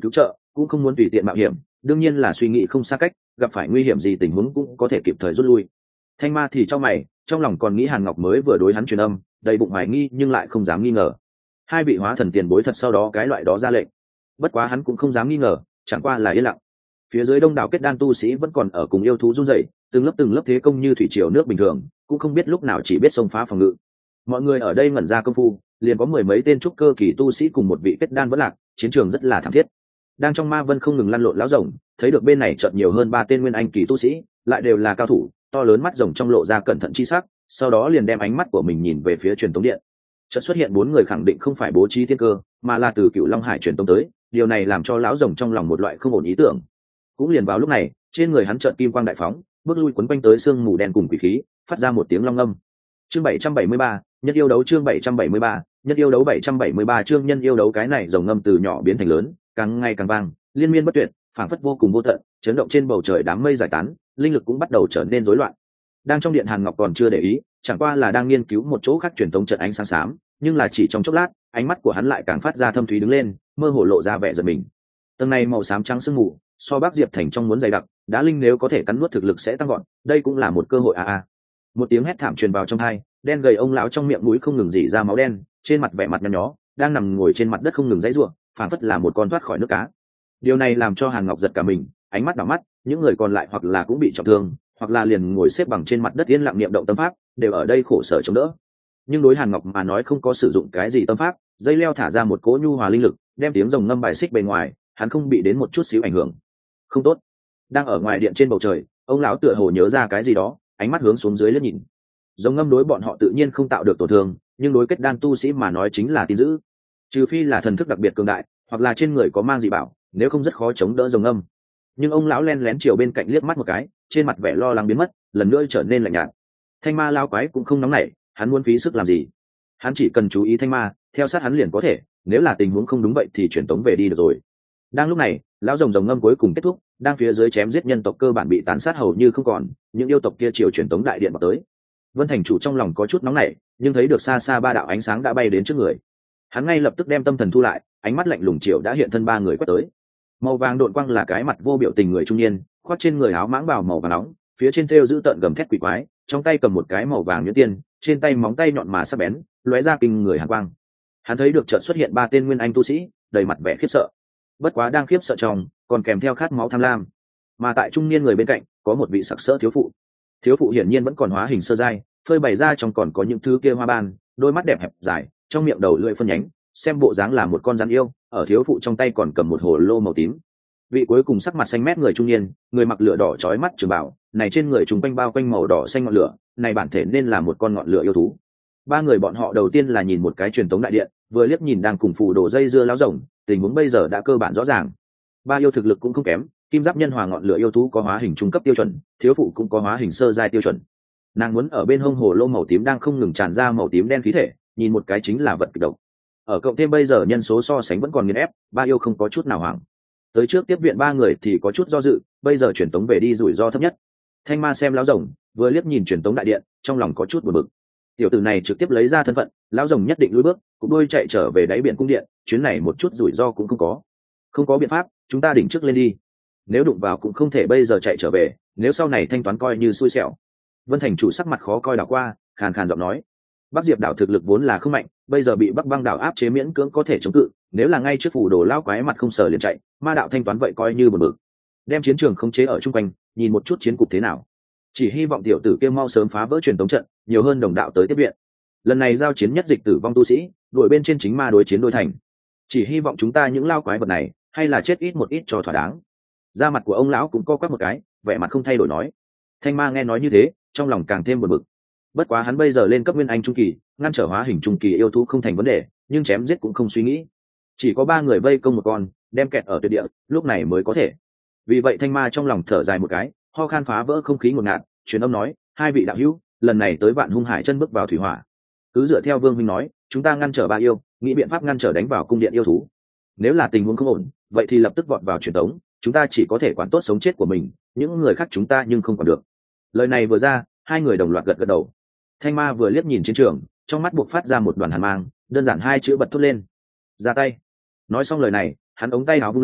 cũng không muốn tùy tiện mạo hiểm, đương nhiên là suy nghĩ không xa cách, gặp phải nguy hiểm gì tình huống cũng có thể kịp thời rút lui. Thanh Ma thì trong mày, trong lòng còn nghĩ Hàn Ngọc mới vừa đối hắn truyền âm, đầy bụng hoài nghi nhưng lại không dám nghi ngờ. Hai vị hóa thần tiền bối thật sau đó cái loại đó ra lệnh, bất quá hắn cũng không dám nghi ngờ, chẳng qua là yên lặng. Phía dưới đông đảo kết đan tu sĩ vẫn còn ở cùng yêu thú run rẩy, từng lớp thế công như thủy triều nước bình thường, cũng không biết lúc nào chỉ biết xông phá phòng ngự. Mọi người ở đây ngẩn ra công phu, liền có mười mấy tên trúc cơ kỳ tu sĩ cùng một vị kết đan vẫn lạc, chiến trường rất là thảm thiết. Đang trong ma vân không ngừng lăn lộn lão rồng, thấy được bên này chợt nhiều hơn ba tên nguyên anh kỳ tu sĩ, lại đều là cao thủ, to lớn mắt rồng trong lộ ra cẩn thận chi sắc, sau đó liền đem ánh mắt của mình nhìn về phía truyền tống điện. Chợt xuất hiện bốn người khẳng định không phải bố trí thiên cơ, mà là từ Cựu Long Hải truyền tống tới, điều này làm cho lão rồng trong lòng một loại không ổn ý tưởng. Cũng liền vào lúc này, trên người hắn chợt kim quang đại phóng, bước lui quấn quanh tới sương mù đen cùng quỷ khí, phát ra một tiếng long âm. Chương 773, nhân yêu đấu chương 773, nhân yêu đấu 773 chương nhân yêu đấu cái này rồng ngâm từ nhỏ biến thành lớn, càng ngày càng vang, liên miên bất tuyệt, phảng phất vô cùng vô tận, chấn động trên bầu trời đám mây giải tán, linh lực cũng bắt đầu trở nên rối loạn. Đang trong điện Hàn Ngọc còn chưa để ý, chẳng qua là đang nghiên cứu một chỗ khác truyền tống trận ánh sáng xám, nhưng là chỉ trong chốc lát, ánh mắt của hắn lại càng phát ra thâm thúy đứng lên, mơ hồ lộ ra vẻ giận mình. Tầng này màu xám trắng sương mù, so Bắc Diệp Thành trong muốn dày đặc, đá linh nếu có thể cắn nuốt thực lực sẽ tăng gọn, đây cũng là một cơ hội a. Một tiếng hét thảm truyền vào trong tai, đen gầy ông lão trong miệng mũi không ngừng rỉ ra máu đen, trên mặt vẻ mặt nhăn nhó, đang nằm ngồi trên mặt đất không ngừng giãy giụa, phảng phất là một con thoát khỏi nước cá. Điều này làm cho Hàn Ngọc giật cả mình, ánh mắt đảo mắt, những người còn lại hoặc là cũng bị trọng thương, hoặc là liền ngồi xếp bằng trên mặt đất yên lặng niệm động tâm pháp, đều ở đây khổ sở chống đỡ. Nhưng đối Hàn Ngọc mà nói không có sử dụng cái gì tâm pháp, dây leo thả ra một cỗ nhu hòa linh lực, đem tiếng rồng ngâm bài xích bề ngoài, hắn không bị đến một chút xíu ảnh hưởng. Không tốt. Đang ở ngoài điện trên bầu trời, ông lão tựa hồ nhớ ra cái gì đó, ánh mắt hướng xuống dưới liếc nhìn. Rồng ngâm đối bọn họ tự nhiên không tạo được tổn thương, nhưng đối kết đan tu sĩ mà nói chính là tin dữ. Trừ phi là thần thức đặc biệt cường đại, hoặc là trên người có mang dị bảo, nếu không rất khó chống đỡ rồng ngâm. Nhưng ông lão len lén chiều bên cạnh liếc mắt một cái, trên mặt vẻ lo lắng biến mất, lần nữa trở nên lạnh nhạt. Thanh ma lao quái cũng không nóng nảy, hắn muốn phí sức làm gì? Hắn chỉ cần chú ý thanh ma, theo sát hắn liền có thể, nếu là tình huống không đúng vậy thì chuyển tống về đi được rồi. Đang lúc này, lão rồng rồng ngâm cuối cùng kết thúc, đang phía dưới chém giết nhân tộc cơ bản bị tàn sát hầu như không còn, những yêu tộc kia chiều chuyển tống đại điện vào tới. Vân Thành chủ trong lòng có chút nóng nảy, nhưng thấy được xa xa ba đạo ánh sáng đã bay đến trước người, hắn ngay lập tức đem tâm thần thu lại, ánh mắt lạnh lùng chiều đã hiện thân ba người quét tới. Màu vàng độn quang là cái mặt vô biểu tình người trung niên, khoác trên người áo mãng bào màu vàng nóng, phía trên thêu giữ tợn gầm thét quỷ quái, trong tay cầm một cái màu vàng nhuyễn tiên, trên tay móng tay nhọn mà sắc bén, lóe ra kinh người hàn quang. Hắn thấy được chợt xuất hiện ba tên nguyên anh tu sĩ, đầy mặt vẻ khiếp sợ. Bất quá đang khiếp sợ trong, còn kèm theo khát máu tham lam. Mà tại trung niên người bên cạnh, có một vị sặc sỡ thiếu phụ. Thiếu phụ hiển nhiên vẫn còn hóa hình sơ giai, phơi bày ra trong còn có những thứ kia hoa ban, đôi mắt đẹp hẹp dài, trong miệng đầu lưỡi phân nhánh, xem bộ dáng là một con rắn yêu, ở thiếu phụ trong tay còn cầm một hồ lô màu tím. Vị cuối cùng sắc mặt xanh mét người trung niên, người mặc lửa đỏ chói mắt trường bảo, này trên người chúng quanh bao quanh màu đỏ xanh ngọn lửa, này bản thể nên là một con ngọn lửa yêu thú. Ba người bọn họ đầu tiên là nhìn một cái truyền tống đại điện, vừa liếc nhìn đang cùng phù đồ dây dưa láo rồng, tình huống bây giờ đã cơ bản rõ ràng. Ba yêu thực lực cũng không kém, kim giáp nhân hòa ngọn lửa yêu thú có hóa hình trung cấp tiêu chuẩn, thiếu phụ cũng có hóa hình sơ giai tiêu chuẩn. Nàng muốn ở bên hông hồ lô màu tím đang không ngừng tràn ra màu tím đen khí thể, nhìn một cái chính là vật kịch độc. Ở cộng thêm bây giờ nhân số so sánh vẫn còn nghiền ép, ba yêu không có chút nào hoảng. Tới trước tiếp viện ba người thì có chút do dự, bây giờ chuyển tống về đi rủi ro thấp nhất. Thanh ma xem lão rồng, vừa liếc nhìn truyền tống đại điện, trong lòng có chút buồn bực. Tiểu tử này trực tiếp lấy ra thân phận, lão rồng nhất định lùi bước, cũng đôi chạy trở về đáy biển cung điện, chuyến này một chút rủi ro cũng không có. Không có biện pháp, chúng ta đỉnh trước lên đi. Nếu đụng vào cũng không thể bây giờ chạy trở về, nếu sau này thanh toán coi như xui xẻo. Vân Thành chủ sắc mặt khó coi đảo qua, khàn khàn giọng nói: Bắc Diệp đảo thực lực vốn là không mạnh, bây giờ bị Bắc Băng đảo áp chế miễn cưỡng có thể chống cự, nếu là ngay trước phủ đồ lao quái mặt không sờ liền chạy, ma đạo thanh toán vậy coi như buồn bực. Đem chiến trường khống chế ở chung quanh, nhìn một chút chiến cục thế nào. Chỉ hy vọng tiểu tử kia mau sớm phá vỡ truyền tống trận, nhiều hơn đồng đạo tới tiếp viện. Lần này giao chiến nhất dịch tử vong tu sĩ, đuổi bên trên chính ma đối chiến đôi thành. Chỉ hy vọng chúng ta những lao quái vật này, hay là chết ít một ít cho thỏa đáng. Da mặt của ông lão cũng co quắp một cái, vẻ mặt không thay đổi nói. Thanh ma nghe nói như thế, trong lòng càng thêm buồn bực. Bất quá hắn bây giờ lên cấp nguyên anh trung kỳ, ngăn trở hóa hình trung kỳ yêu thú không thành vấn đề, nhưng chém giết cũng không suy nghĩ. Chỉ có ba người vây công một con, đem kẹt ở tuyệt địa, lúc này mới có thể. Vì vậy thanh ma trong lòng thở dài một cái, ho khan phá vỡ không khí ngột ngạt, truyền âm nói: hai vị đạo hữu, lần này tới Vạn Hung Hải chân bước vào thủy hỏa, cứ dựa theo Vương huynh nói, chúng ta ngăn trở ba yêu, nghĩ biện pháp ngăn trở đánh vào cung điện yêu thú. Nếu là tình huống không ổn, vậy thì lập tức vọt vào truyền tống, chúng ta chỉ có thể quản tốt sống chết của mình, những người khác chúng ta nhưng không còn được. Lời này vừa ra, hai người đồng loạt gật gật đầu. Thanh ma vừa liếc nhìn chiến trường, trong mắt buộc phát ra một đoàn hàn mang, đơn giản hai chữ bật thốt lên: ra tay. Nói xong lời này, hắn ống tay áo vung lên,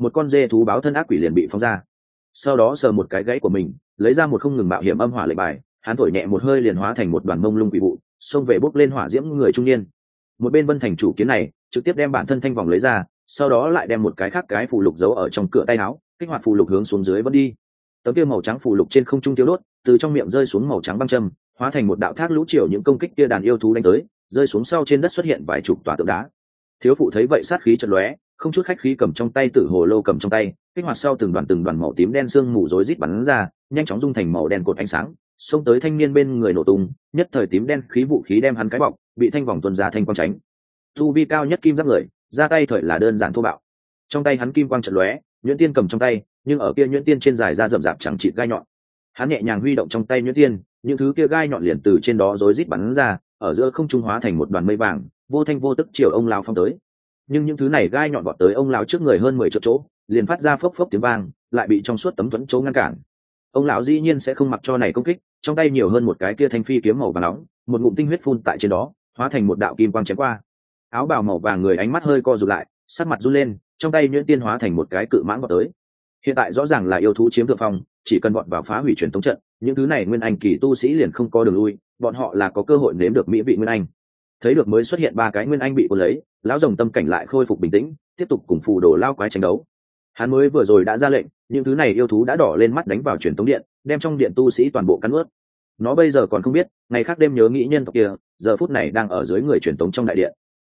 một con dê thú báo thân ác quỷ liền bị phóng ra. Sau đó sờ một cái gãy của mình, lấy ra một không ngừng mạo hiểm âm hỏa lệnh bài, hắn thổi nhẹ một hơi liền hóa thành một đoàn mông lung quỷ vụ, xông về bốc lên hỏa diễm người trung niên. Một bên Vân Thành chủ kiến này, trực tiếp đem bản thân thanh vòng lấy ra, sau đó lại đem một cái khác cái phù lục giấu ở trong cửa tay áo, kích hoạt phù lục hướng xuống dưới vẫn đi. Tấm kia màu trắng phù lục trên không trung tiêu đốt, từ trong miệng rơi xuống màu trắng băng châm, hóa thành một đạo thác lũ triều những công kích kia đàn yêu thú đánh tới, rơi xuống sau trên đất xuất hiện vài chục tòa tượng đá. Thiếu phụ thấy vậy sát khí chợt lóe, không chút khách khí cầm trong tay tử hồ lô cầm trong tay, kích hoạt sau từng đoàn màu tím đen sương mù rối rít bắn ra, nhanh chóng dung thành màu đen cột ánh sáng, xông tới thanh niên bên người nổ tung, nhất thời tím đen khí vũ khí đem hắn cái bọc, bị thanh vòng tuôn ra thanh quang tránh. Tu vi cao nhất kim giáp người, ra tay thời là đơn giản thô bạo. Trong tay hắn kim quang chợt lóe, nhuyễn tiên cầm trong tay, nhưng ở kia nhuyễn tiên trên dài ra rậm rạp chẳng chịt gai nhọn. Hắn nhẹ nhàng huy động trong tay nhuyễn tiên, những thứ kia gai nhọn liền từ trên đó rối rít bắn ra, ở giữa không trung hóa thành một đoàn mây vàng, vô thanh vô tức chiều ông lão phong tới. Nhưng những thứ này gai nhọn vọt tới ông lão trước người hơn 10 chỗ, liền phát ra phốc phốc tiếng vang, lại bị trong suốt tấm thuẫn chỗ ngăn cản. Ông lão dĩ nhiên sẽ không mặc cho này công kích, trong tay nhiều hơn một cái kia thanh phi kiếm màu vàng nóng, một ngụm tinh huyết phun tại trên đó, hóa thành một đạo kim quang chém qua. Áo bào màu vàng người ánh mắt hơi co rụt lại, sắc mặt run lên, trong tay nhuyễn tiên hóa thành một cái cự mãng vọt tới. Hiện tại rõ ràng là yêu thú chiếm thượng phong, chỉ cần bọn vào phá hủy truyền tống trận, những thứ này nguyên anh kỳ tu sĩ liền không có đường lui, bọn họ là có cơ hội nếm được mỹ vị nguyên anh. Thấy được mới xuất hiện ba cái nguyên anh bị cuốn lấy, lão rồng tâm cảnh lại khôi phục bình tĩnh, tiếp tục cùng phù đồ lao quái tranh đấu. Hắn mới vừa rồi đã ra lệnh, những thứ này yêu thú đã đỏ lên mắt đánh vào truyền tống điện, đem trong điện tu sĩ toàn bộ cắn nuốt. Nó bây giờ còn không biết, ngày khác đêm nhớ nghĩ nhân tộc kia, giờ phút này đang ở dưới người truyền tống trong đại điện.